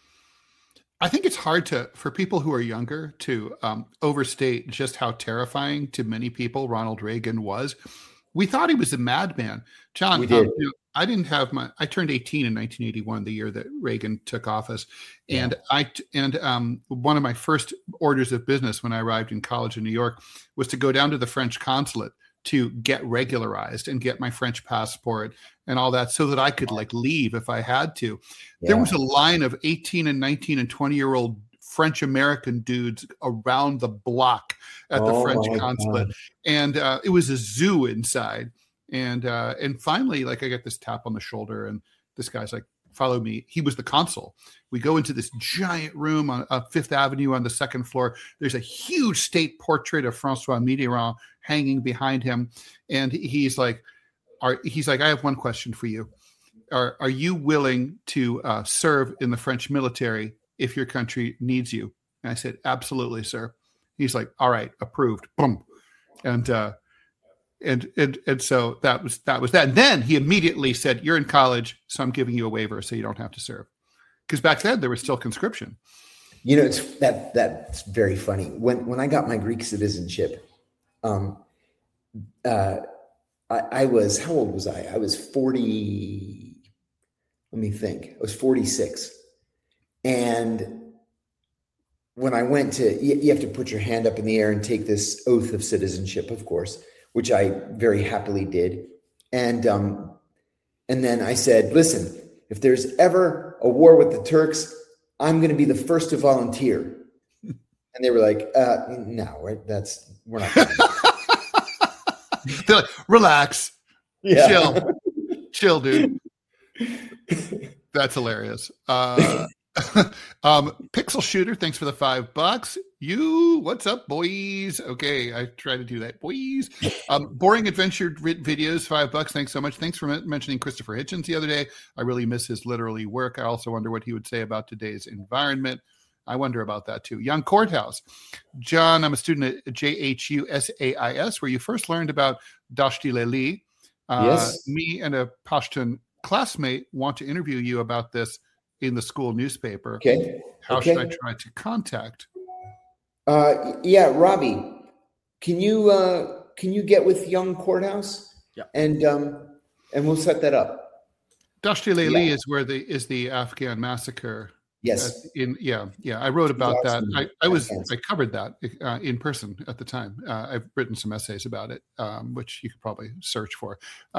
I think it's hard for people who are younger to overstate just how terrifying to many people Ronald Reagan was. We thought he was a madman. John, we did. I turned 18 in 1981, the year that Reagan took office. And one of my first orders of business when I arrived in college in New York was to go down to the French consulate to get regularized and get my French passport and all that so that I could leave if I had to. Yeah. There was a line of 18 and 19 and 20-year-old French American dudes around the block at the French consulate. God. And it was a zoo inside. And finally, I get this tap on the shoulder and this guy's like, follow me. He was the consul. We go into this giant room on Fifth Avenue on the second floor. There's a huge state portrait of Francois Mitterrand hanging behind him. And he's like, I have one question for you. Are you willing to serve in the French military if your country needs you? And I said, absolutely, sir. He's like, all right, approved. Boom. And so that was that. And then he immediately said, you're in college, so I'm giving you a waiver so you don't have to serve. Because back then there was still conscription. That's very funny. When I got my Greek citizenship, I was, how old was I? I was 40. Let me think. I was 46. And when I went you have to put your hand up in the air and take this oath of citizenship, of course, which I very happily did. And then I said, listen, if there's ever a war with the Turks, I'm going to be the first to volunteer. And they were like, no, we're not going to. They're like, relax, chill, dude. That's hilarious. Pixel Shooter, thanks for the $5. What's up, boys? Okay, I try to do that, boys. Boring Adventure videos, $5. Thanks so much. Thanks for mentioning Christopher Hitchens the other day. I really miss his literary work. I also wonder what he would say about today's environment. I wonder about that too. Young Courthouse. John, I'm a student at JHUSAIS, where you first learned about Dashti Leli. Yes. Me and a Pashtun classmate want to interview you about this in the school newspaper. Okay. How should I try to contact? Robbie, can you get with Young Courthouse? Yeah. And we'll set that up. Dashti Leli is where is the Afghan massacre. Yes. I wrote about that. I covered that in person at the time. I've written some essays about it, which you could probably search for.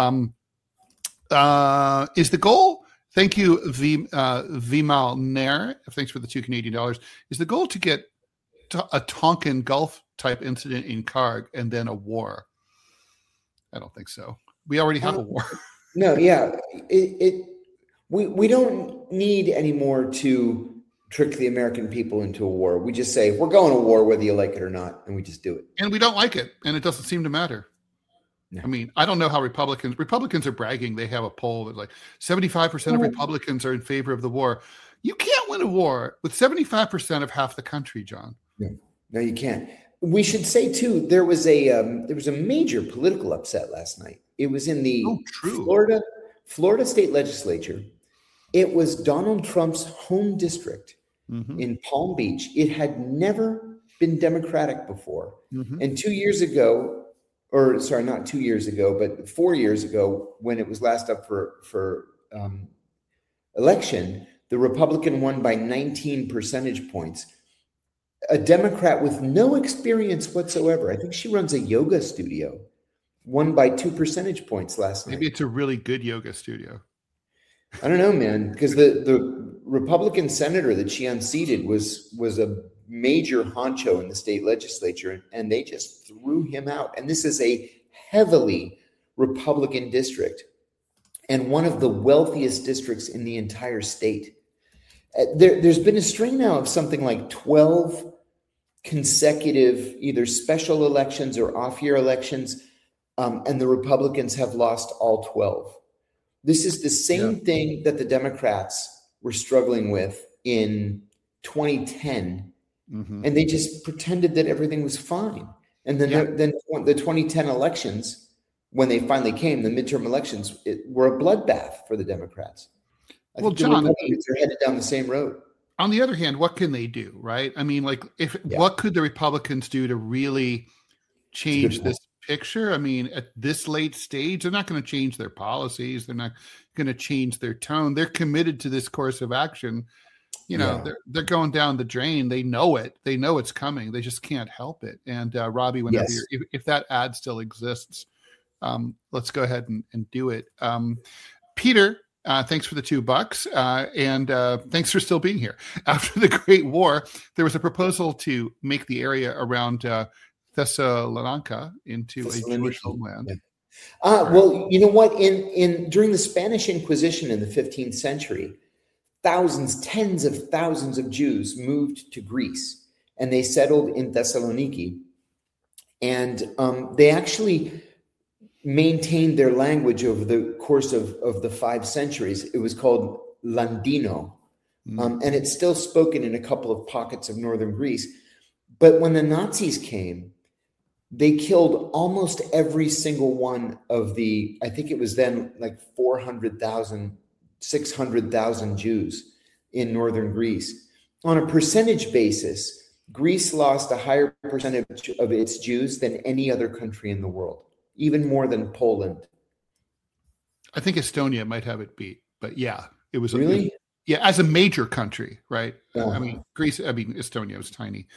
Is the goal? Thank you, Vimal Nair. Thanks for the $2 Canadian. Is the goal to get a Tonkin Gulf type incident in Kharg and then a war? I don't think so. We already have a war. No, yeah. We don't need anymore to trick the American people into a war. We just say, we're going to war whether you like it or not, and we just do it. And we don't like it, and it doesn't seem to matter. No. I mean, I don't know how Republicans are bragging. They have a poll that like 75% of Republicans are in favor of the war. You can't win a war with 75% of half the country, John. No, you can't. We should say too, there was a major political upset last night. It was in the Florida state legislature. It was Donald Trump's home district in Palm Beach. It had never been Democratic before. And 2 years ago, or sorry, not 2 years ago, but 4 years ago, when it was last up for election, the Republican won by 19 percentage points. A Democrat with no experience whatsoever, I think she runs a yoga studio, won by 2 percentage points last night. Maybe it's a really good yoga studio. I don't know, man, because the Republican senator that she unseated was a major honcho in the state legislature, and they just threw him out. And this is a heavily Republican district and one of the wealthiest districts in the entire state. There's been a string now of something like 12 consecutive either special elections or off-year elections, and the Republicans have lost all 12. This is the same thing that the Democrats were struggling with in 2010, and they just pretended that everything was fine. And then the 2010 elections, when they finally came, the midterm elections, were a bloodbath for the Democrats. Well, John, the Republicans are headed down the same road. On the other hand, what can they do, right? I mean, like, what could the Republicans do to really change this picture? I mean, at this late stage, they're not going to change their policies. They're not going to change their tone. They're committed to this course of action. You know, they're going down the drain. They know it. They know it's coming. They just can't help it. And Robbie, whenever if that ad still exists, let's go ahead and do it. Peter, thanks for the $2, and thanks for still being here. After the Great War, there was a proposal to make the area around Thessalonica into a Jewish homeland. Well, you know what? During the Spanish Inquisition in the 15th century, tens of thousands of Jews moved to Greece, and they settled in Thessaloniki, and they actually maintained their language over the course of the 5 centuries. It was called Landino, and it's still spoken in a couple of pockets of northern Greece. But when the Nazis came, they killed almost every single one of the, I think it was then like 400,000, 600,000 Jews in northern Greece. On a percentage basis, Greece lost a higher percentage of its Jews than any other country in the world, even more than Poland. I think Estonia might have it beat, but it was really? As a major country, right? I mean, Estonia was tiny.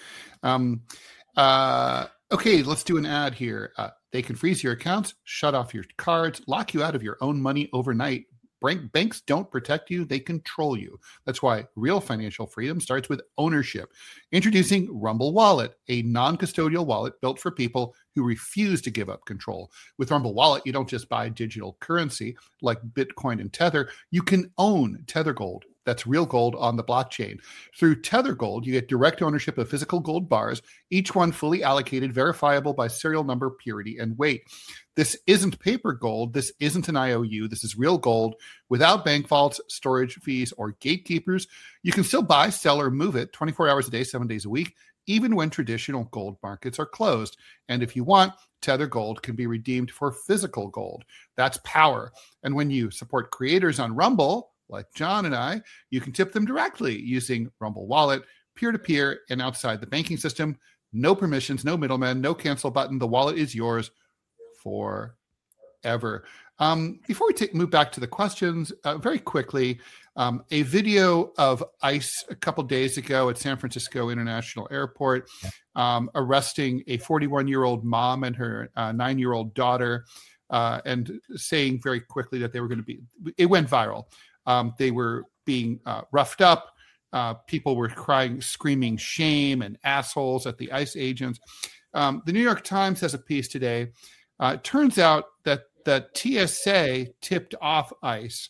Okay, let's do an ad here. They can freeze your accounts, shut off your cards, lock you out of your own money overnight. Banks don't protect you, they control you. That's why real financial freedom starts with ownership. Introducing Rumble Wallet, a non-custodial wallet built for people who refuse to give up control. With Rumble Wallet, you don't just buy digital currency like Bitcoin and Tether. You can own Tether Gold. That's real gold on the blockchain. Through Tether Gold, you get direct ownership of physical gold bars, each one fully allocated, verifiable by serial number, purity, and weight. This isn't paper gold. This isn't an IOU. This is real gold without bank vaults, storage fees, or gatekeepers. You can still buy, sell, or move it 24 hours a day, 7 days a week, even when traditional gold markets are closed. And if you want, Tether Gold can be redeemed for physical gold. That's power. And when you support creators on Rumble, like John and I, you can tip them directly using Rumble Wallet, peer-to-peer, and outside the banking system. No permissions, no middlemen, no cancel button. The wallet is yours forever. Before we move back to the questions, very quickly, a video of ICE a couple days ago at San Francisco International Airport arresting a 41-year-old mom and her 9-year-old daughter and saying very quickly that they were going to be, it went viral. They were being roughed up. People were crying, screaming shame and assholes at the ICE agents. The New York Times has a piece today. It turns out that TSA tipped off ICE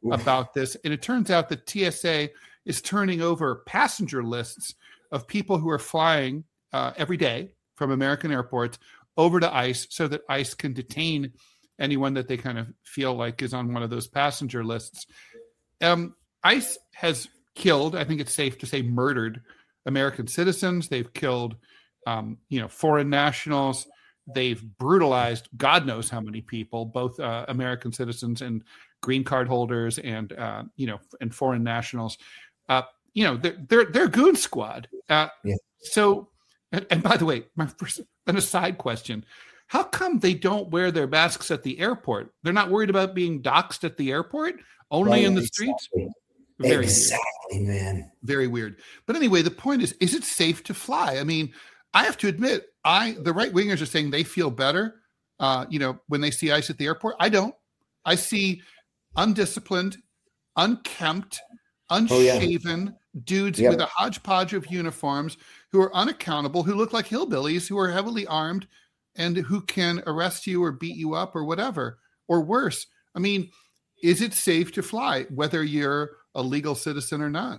about this. And it turns out that TSA is turning over passenger lists of people who are flying every day from American airports over to ICE so that ICE can detain anyone that they kind of feel like is on one of those passenger lists. ICE has killed, I think it's safe to say, murdered American citizens. They've killed, foreign nationals. They've brutalized God knows how many people, both American citizens and green card holders and foreign nationals. They're goon squad. So, and by the way, an aside question. How come they don't wear their masks at the airport? They're not worried about being doxxed at the airport, only in the streets? Exactly, man. Very weird. But anyway, the point is it safe to fly? I mean, I have to admit, the right-wingers are saying they feel better, when they see ICE at the airport. I don't. I see undisciplined, unkempt, unshaven dudes with a hodgepodge of uniforms who are unaccountable, who look like hillbillies, who are heavily armed, and who can arrest you or beat you up or whatever, or worse. I mean, is it safe to fly, whether you're a legal citizen or not?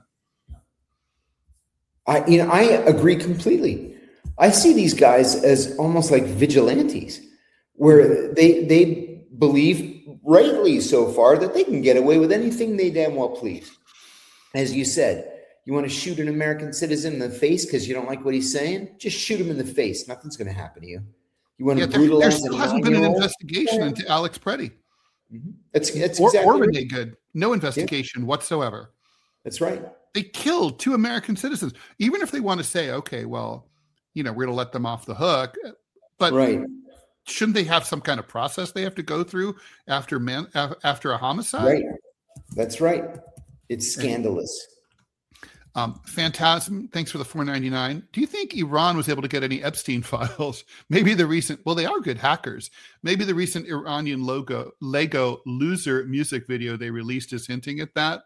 I agree completely. I see these guys as almost like vigilantes, where they believe, rightly so far, that they can get away with anything they damn well please. As you said, you want to shoot an American citizen in the face because you don't like what he's saying? Just shoot him in the face. Nothing's going to happen to you. You want to brutalize there still hasn't been an investigation into Alex Preddy. Mm-hmm. That's exactly Rene Good. No investigation whatsoever. That's right. They killed 2 American citizens. Even if they want to say, okay, well, we're going to let them off the hook. But shouldn't they have some kind of process they have to go through after a homicide? Right. That's right. It's scandalous. Phantasm, thanks for the $4.99. Do you think Iran was able to get any Epstein files? Maybe the recent, they are good hackers. Maybe the recent Iranian Lego loser music video they released is hinting at that.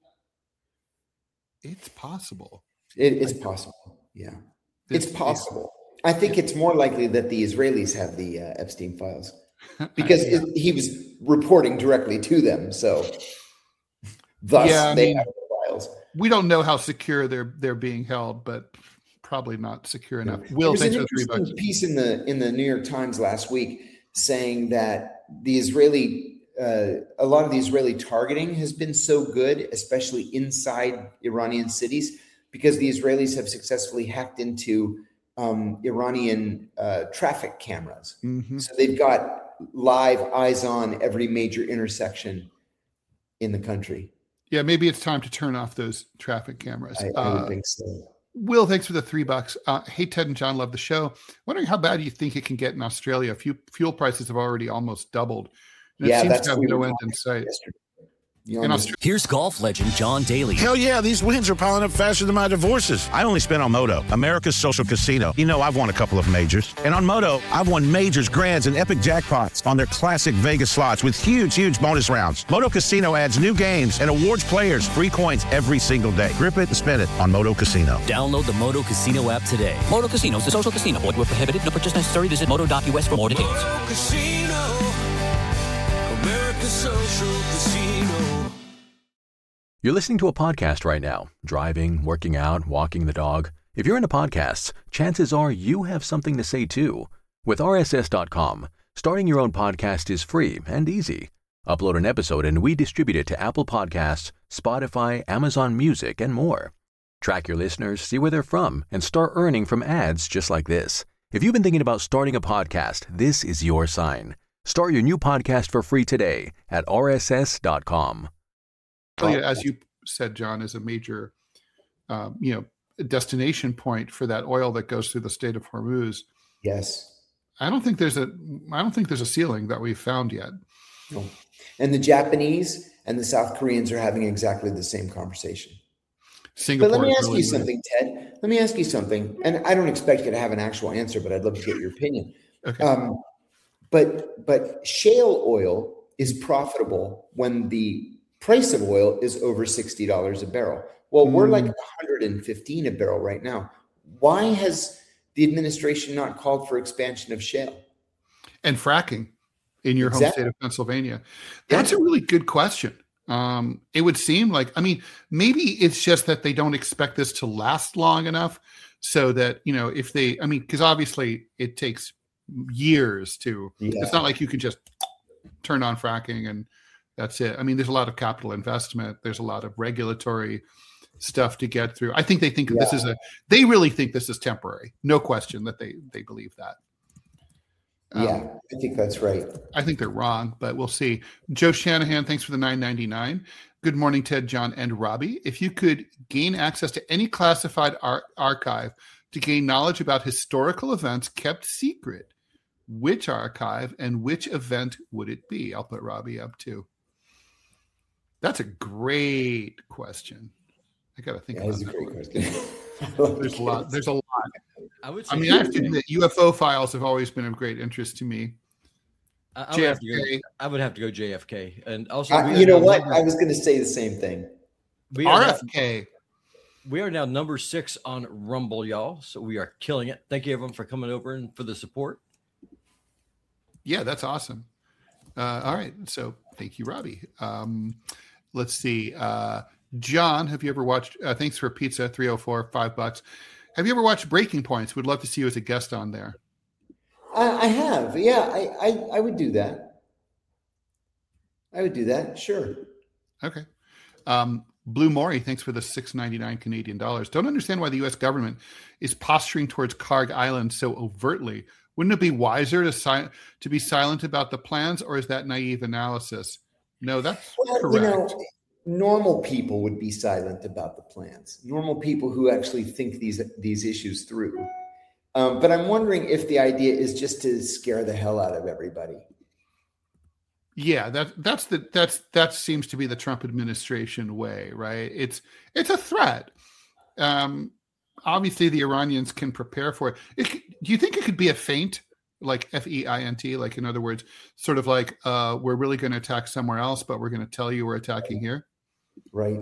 It's possible. It's possible. Yeah. It's possible. I think it's more likely that the Israelis have the Epstein files because he was reporting directly to them. So thus they have the files. We don't know how secure they're being held, but probably not secure enough. Will, thanks for the $3. Piece in the New York Times last week saying that the Israeli, a lot of the Israeli targeting has been so good, especially inside Iranian cities, because the Israelis have successfully hacked into Iranian traffic cameras. Mm-hmm. So they've got live eyes on every major intersection in the country. Yeah, maybe it's time to turn off those traffic cameras. I would think so. Will, thanks for the $3. Hey, Ted and John, love the show. Wondering how bad you think it can get in Australia. Fuel prices have already almost doubled. And it seems to have no end in sight. Here's golf legend John Daly. Hell yeah, these wins are piling up faster than my divorces. I only spent on Moto, America's social casino. I've won a couple of majors. And on Moto, I've won majors, grands, and epic jackpots on their classic Vegas slots with huge bonus rounds. Moto Casino adds new games and awards players free coins every single day. Grip it and spin it on Moto Casino. Download the Moto Casino app today. Moto Casino is a social casino. Void where prohibited. No purchase necessary. Visit moto.us for more details. Moto Casino, America's social casino. You're listening to a podcast right now, driving, working out, walking the dog. If you're into podcasts, chances are you have something to say too. With RSS.com, starting your own podcast is free and easy. Upload an episode and we distribute it to Apple Podcasts, Spotify, Amazon Music, and more. Track your listeners, see where they're from, and start earning from ads just like this. If you've been thinking about starting a podcast, this is your sign. Start your new podcast for free today at RSS.com. As you said, John, is a major, destination point for that oil that goes through the Strait of Hormuz. Yes, I don't think there's a ceiling that we've found yet. No. And the Japanese and the South Koreans are having exactly the same conversation. Singapore. But let me ask you something, Ted. Let me ask you something, and I don't expect you to have an actual answer, but I'd love to get your opinion. Okay. But shale oil is profitable when the price of oil is over $60 a barrel. Well, we're like $115 a barrel right now. Why has the administration not called for expansion of shale and fracking in your home state of Pennsylvania? That's a really good question. It would seem like, I mean, maybe it's just that they don't expect this to last long enough so that, if they, I mean, because obviously it takes years to, it's not like you can just turn on fracking and that's it. I mean, there's a lot of capital investment. There's a lot of regulatory stuff to get through. I think they think they really think this is temporary. No question that they believe that. I think that's right. I think they're wrong, but we'll see. Joe Shanahan, thanks for the $9.99. Good morning, Ted, John, and Robbie. If you could gain access to any classified archive to gain knowledge about historical events kept secret, which archive and which event would it be? I'll put Robbie up too. That's a great question. I got to think about that. That's a great question. There's a lot. There's a lot. I have to admit, UFO files have always been of great interest to me. JFK. I would have to go JFK. And also, you know what? I was going to say the same thing. RFK. We are now number 6 on Rumble, y'all. So we are killing it. Thank you, everyone, for coming over and for the support. Yeah, that's awesome. All right. So thank you, Robbie. Let's see. John, have you ever watched, thanks for pizza, 304, $5. Have you ever watched Breaking Points? Would love to see you as a guest on there. I have. Yeah, I would do that. I would do that. Sure. Okay. Blue Maury, thanks for the $6.99 Canadian dollars. Don't understand why the U.S. government is posturing towards Karg Island so overtly. Wouldn't it be wiser to be silent about the plans, or is that naive analysis? No, that's correct. Normal people would be silent about the plans. Normal people who actually think these issues through. But I'm wondering if the idea is just to scare the hell out of everybody. Yeah, that seems to be the Trump administration way, right? It's a threat. Obviously, the Iranians can prepare for it. Do you think it could be a feint, like FEINT, like in other words, sort of like we're really going to attack somewhere else, but we're going to tell you we're attacking here? Right.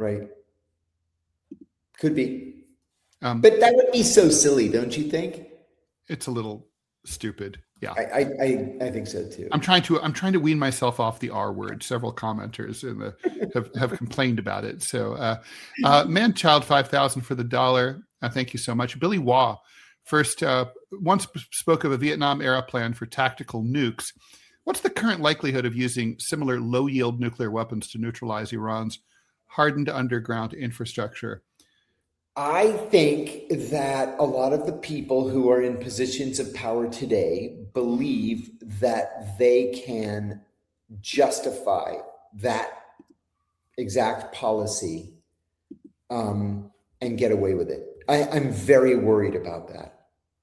Could be. But that would be so silly, don't you think? It's a little stupid. Yeah, I think so too. I'm trying to wean myself off the R word. Several commenters have complained about it. So, Manchild 5,000 for the dollar. Thank you so much, Billy Waugh. First, once spoke of a Vietnam era plan for tactical nukes. What's the current likelihood of using similar low yield nuclear weapons to neutralize Iran's hardened underground infrastructure? I think that a lot of the people who are in positions of power today believe that they can justify that exact policy and get away with it. I'm very worried about that.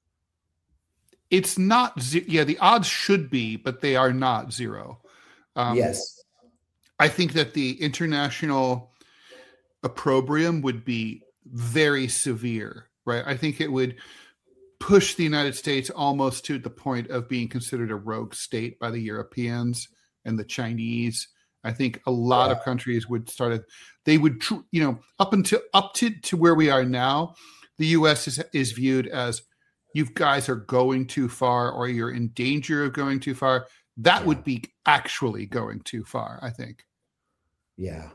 It's not, the odds should be, but they are not zero. Yes. I think that the international opprobrium would be very severe, right? I think it would push the United States almost to the point of being considered a rogue state by the Europeans and the Chinese. I think a lot of countries would up to where we are now, the U.S. is viewed as, you guys are going too far, or you're in danger of going too far. That would be actually going too far, I think. Yeah.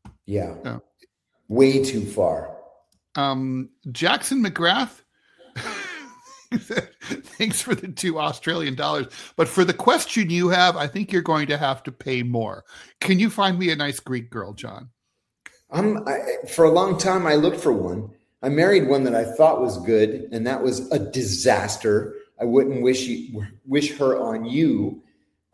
Way too far. Jackson McGrath, thanks for the $2 But for the question you have, I think you're going to have to pay more. Can you find me a nice Greek girl, John? For a long time, I looked for one. I married one that I thought was good, and that was a disaster. I wouldn't wish her on you.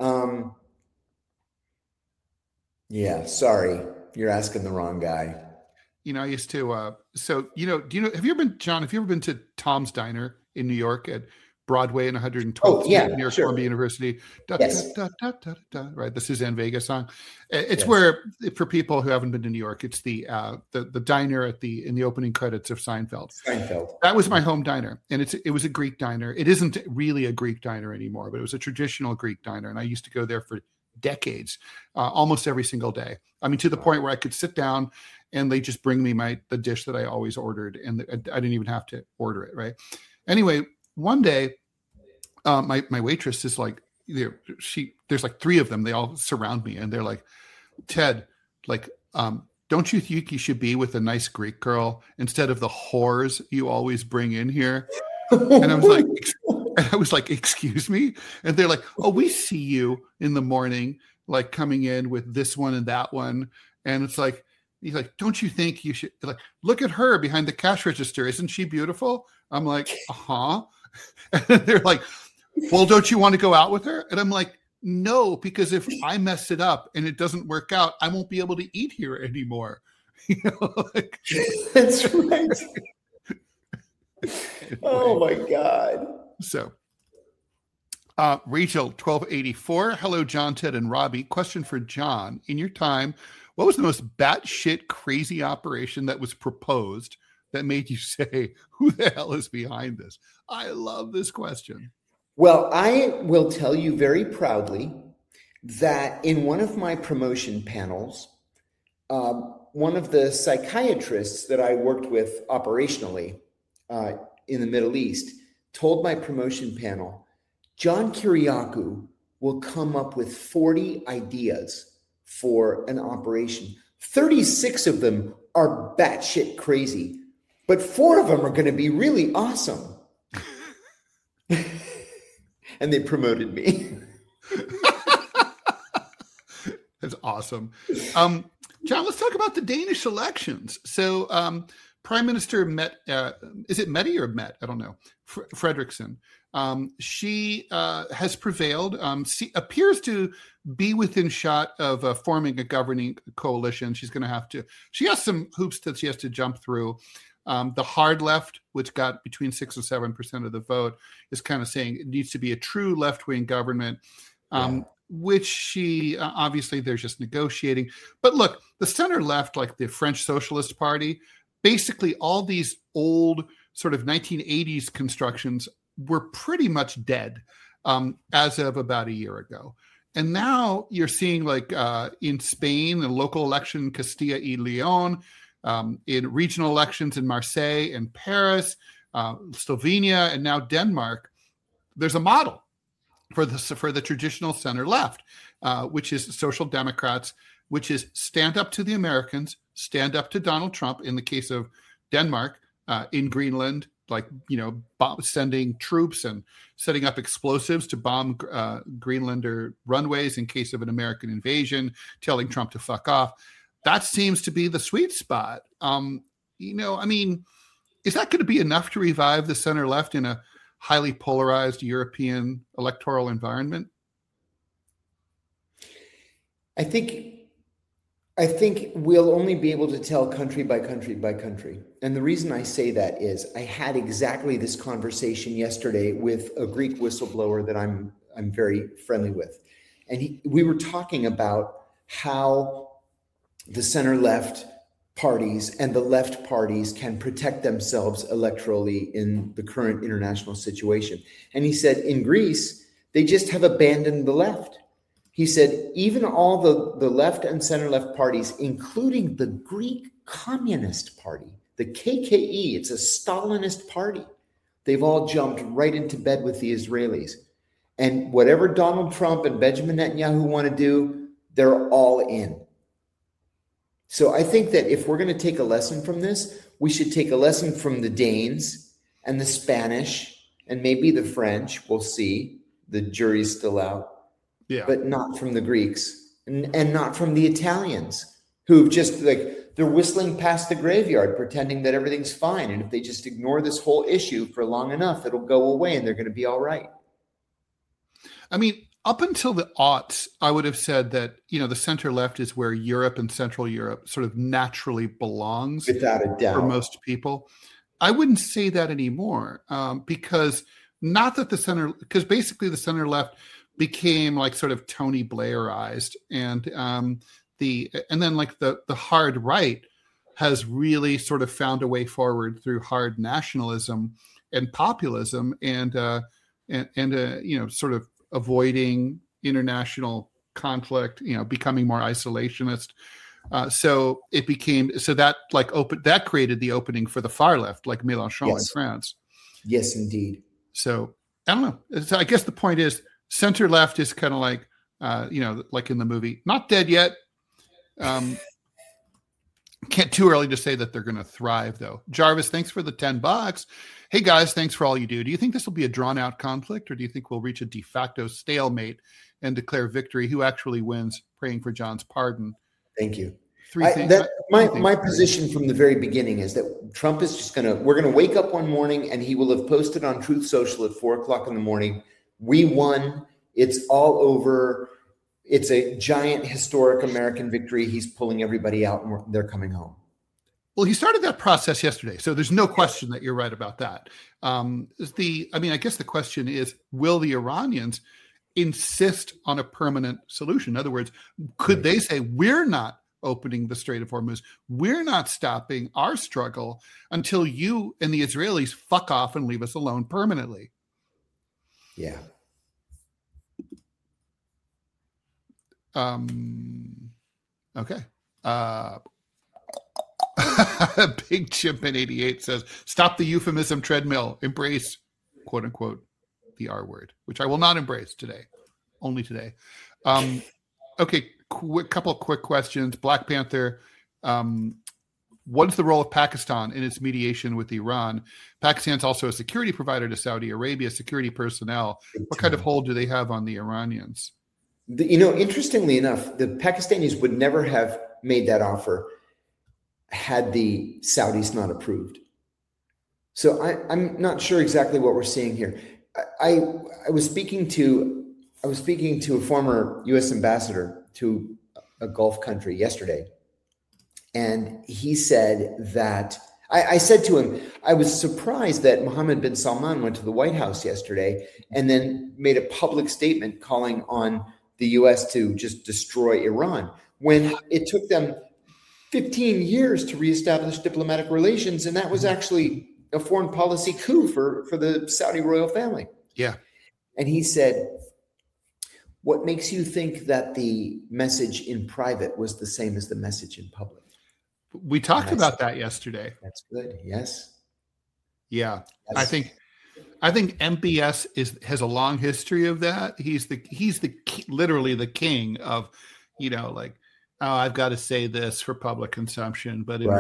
Yeah, sorry. You're asking the wrong guy. I used to, have you ever been to Tom's Diner in New York at Broadway and 112th Street, New York, sure. Columbia University? Right, the Suzanne Vega song. It's where, for people who haven't been to New York, it's the diner in the opening credits of Seinfeld. That was my home diner, and it was a Greek diner. It isn't really a Greek diner anymore, but it was a traditional Greek diner, and I used to go there for decades, almost every single day. I mean, to the point where I could sit down and they just bring me the dish that I always ordered, and I didn't even have to order it. Right. Anyway, one day, my waitress is like, there's like 3 of them. They all surround me, and they're like, "Ted, like, don't you think you should be with a nice Greek girl instead of the whores you always bring in here? And I was like, excuse me? And they're like, oh, we see you in the morning, like coming in with this one and that one. And it's like, he's like, don't you think you should, like, look at her behind the cash register. Isn't she beautiful? I'm like, uh-huh. And they're like, well, don't you want to go out with her? And I'm like, no, because if I mess it up and it doesn't work out, I won't be able to eat here anymore. Like, that's right. Oh my God. So, Rachel 1284. Hello, John, Ted, and Robbie. Question for John. In your time, what was the most batshit crazy operation that was proposed that made you say, who the hell is behind this? I love this question. Well, I will tell you very proudly that in one of my promotion panels, one of the psychiatrists that I worked with operationally in the Middle East told my promotion panel, John Kiriakou will come up with 40 ideas for an operation. 36 of them are batshit crazy, but 4 of them are going to be really awesome. And they promoted me. That's awesome. John, let's talk about the Danish elections. So Prime Minister is it Mette or Met? I don't know. Frederiksen. She has prevailed. She appears to be within shot of forming a governing coalition. She has some hoops that she has to jump through. The hard left, which got between 6 and 7% of the vote, is kind of saying it needs to be a true left-wing government, which she obviously they're just negotiating. But look, the center left, like the French Socialist Party, basically all these old sort of 1980s constructions were pretty much dead as of about a year ago. And now you're seeing like in Spain, the local election in Castilla y León, in regional elections in Marseille and Paris, Slovenia, and now Denmark, there's a model for the traditional center left, which is Social Democrats, which is stand up to the Americans, stand up to Donald Trump in the case of Denmark, in Greenland, like, sending troops and setting up explosives to bomb Greenlander runways in case of an American invasion, telling Trump to fuck off. That seems to be the sweet spot. Is that going to be enough to revive the center left in a highly polarized European electoral environment? I think we'll only be able to tell country by country by country. And the reason I say that is I had exactly this conversation yesterday with a Greek whistleblower that I'm very friendly with. And we were talking about how the center left parties and the left parties can protect themselves electorally in the current international situation. And he said, in Greece, they just have abandoned the left. He said, even all the left and center left parties, including the Greek Communist Party, the KKE, it's a Stalinist party. They've all jumped right into bed with the Israelis. And whatever Donald Trump and Benjamin Netanyahu want to do, they're all in. So I think that if we're going to take a lesson from this, we should take a lesson from the Danes and the Spanish and maybe the French. We'll see. The jury's still out. Yeah. But not from the Greeks and not from the Italians who've just they're whistling past the graveyard, pretending that everything's fine. And if they just ignore this whole issue for long enough, it'll go away and they're going to be all right. I mean, up until the aughts, I would have said that, the center left is where Europe and Central Europe sort of naturally belongs. Without a doubt. For most people. I wouldn't say that anymore because basically the center left became like sort of Tony Blairized and then like the hard right has really sort of found a way forward through hard nationalism and populism and sort of avoiding international conflict, becoming more isolationist. So that created the opening for the far left, like Mélenchon in France. Yes, indeed. So I don't know. So I guess the point is center left is kind of like, like in the movie, not dead yet. Can't too early to say that they're going to thrive, though. Jarvis, thanks for the $10. Hey, guys, thanks for all you do. Do you think this will be a drawn-out conflict, or do you think we'll reach a de facto stalemate and declare victory? Who actually wins? Praying for John's pardon. Thank you. My position from the very beginning is that Trump is just we're going to wake up one morning and he will have posted on Truth Social at 4:00 in the morning. We won. It's all over. It's a giant historic American victory. He's pulling everybody out and they're coming home. Well, he started that process yesterday, so there's no question that you're right about that. I guess the question is, will the Iranians insist on a permanent solution? In other words, could they say, we're not opening the Strait of Hormuz, we're not stopping our struggle until you and the Israelis fuck off and leave us alone permanently? Yeah. Okay. Big Chimp in 88 says, stop the euphemism treadmill, embrace, quote unquote, the R word, which I will not embrace today, only today. Okay. Couple of quick questions. Black Panther, what is the role of Pakistan in its mediation with Iran? Pakistan's also a security provider to Saudi Arabia, security personnel. What kind of hold do they have on the Iranians? Interestingly enough, the Pakistanis would never have made that offer had the Saudis not approved. So I'm not sure exactly what we're seeing here. I was speaking to a former U.S. ambassador to a Gulf country yesterday, and he said that I said to him, I was surprised that Mohammed bin Salman went to the White House yesterday and then made a public statement calling on the U.S. to just destroy Iran, when it took them 15 years to reestablish diplomatic relations, and that was actually a foreign policy coup for the Saudi royal family. Yeah. And he said, what makes you think that the message in private was the same as the message in public? We talked about that yesterday. That's good. Yes. Yeah. I think MBS has a long history of that. He's literally the king of, I've got to say this for public consumption, but in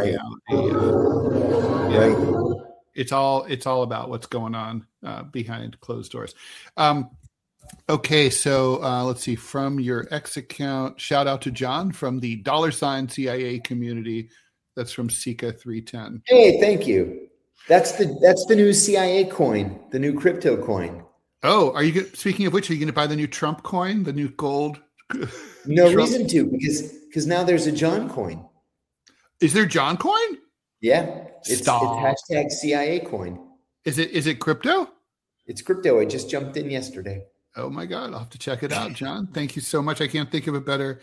reality, it's all about what's going on behind closed doors. Okay, so let's see. From your X account, shout out to John from the $ CIA community. That's from Sika 310. Hey, thank you. That's the new CIA coin, the new crypto coin. Oh, speaking of which, are you going to buy the new Trump coin, the new gold? No reason to, because now there's a John coin. Is there John coin? Yeah, it's hashtag CIA coin. Is it crypto? It's crypto. I just jumped in yesterday. Oh my God, I'll have to check it out, John. Thank you so much. I can't think of it better.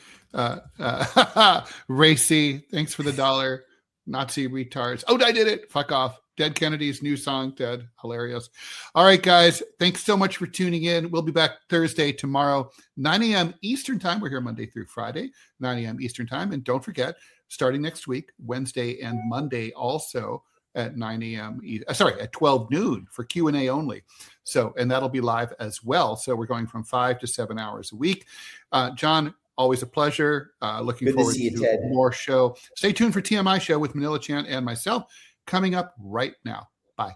Racy, thanks for the $1. Nazi retards. Oh, I did it. Fuck off. Dead Kennedy's new song, Dead. Hilarious. All right, guys. Thanks so much for tuning in. We'll be back Thursday, tomorrow, 9 a.m. Eastern time. We're here Monday through Friday, 9 a.m. Eastern time. And don't forget, starting next week, Wednesday and Monday also at 9 a.m. At 12 noon for Q&A only. So, and that'll be live as well. So we're going from 5 to 7 hours a week. John, always a pleasure. Looking forward to more show. Stay tuned for TMI show with Manila Chan and myself coming up right now. Bye.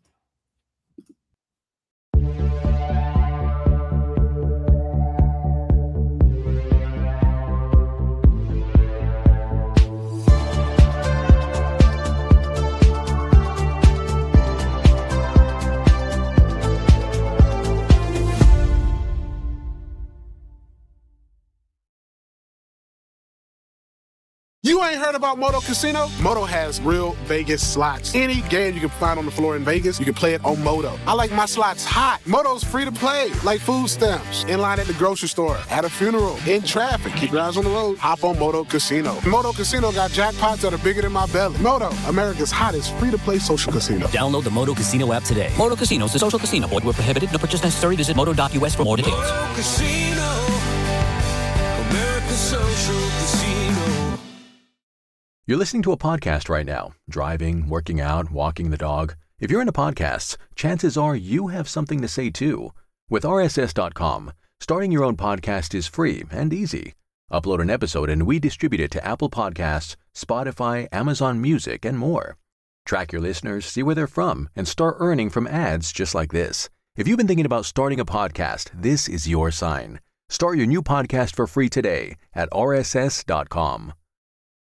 You ain't heard about Moto Casino? Moto has real Vegas slots. Any game you can find on the floor in Vegas, you can play it on Moto. I like my slots hot. Moto's free to play, like food stamps, in line at the grocery store, at a funeral, in traffic. Keep your eyes on the road. Hop on Moto Casino. Moto Casino got jackpots that are bigger than my belly. Moto, America's hottest free-to-play social casino. Download the Moto Casino app today. Moto Casino is a social casino. Void where prohibited. No purchase necessary. Visit moto.us for more details. Moto Casino, America's social casino. You're listening to a podcast right now. Driving, working out, walking the dog. If you're into podcasts, chances are you have something to say too. With RSS.com, starting your own podcast is free and easy. Upload an episode and we distribute it to Apple Podcasts, Spotify, Amazon Music, and more. Track your listeners, see where they're from, and start earning from ads just like this. If you've been thinking about starting a podcast, this is your sign. Start your new podcast for free today at rss.com.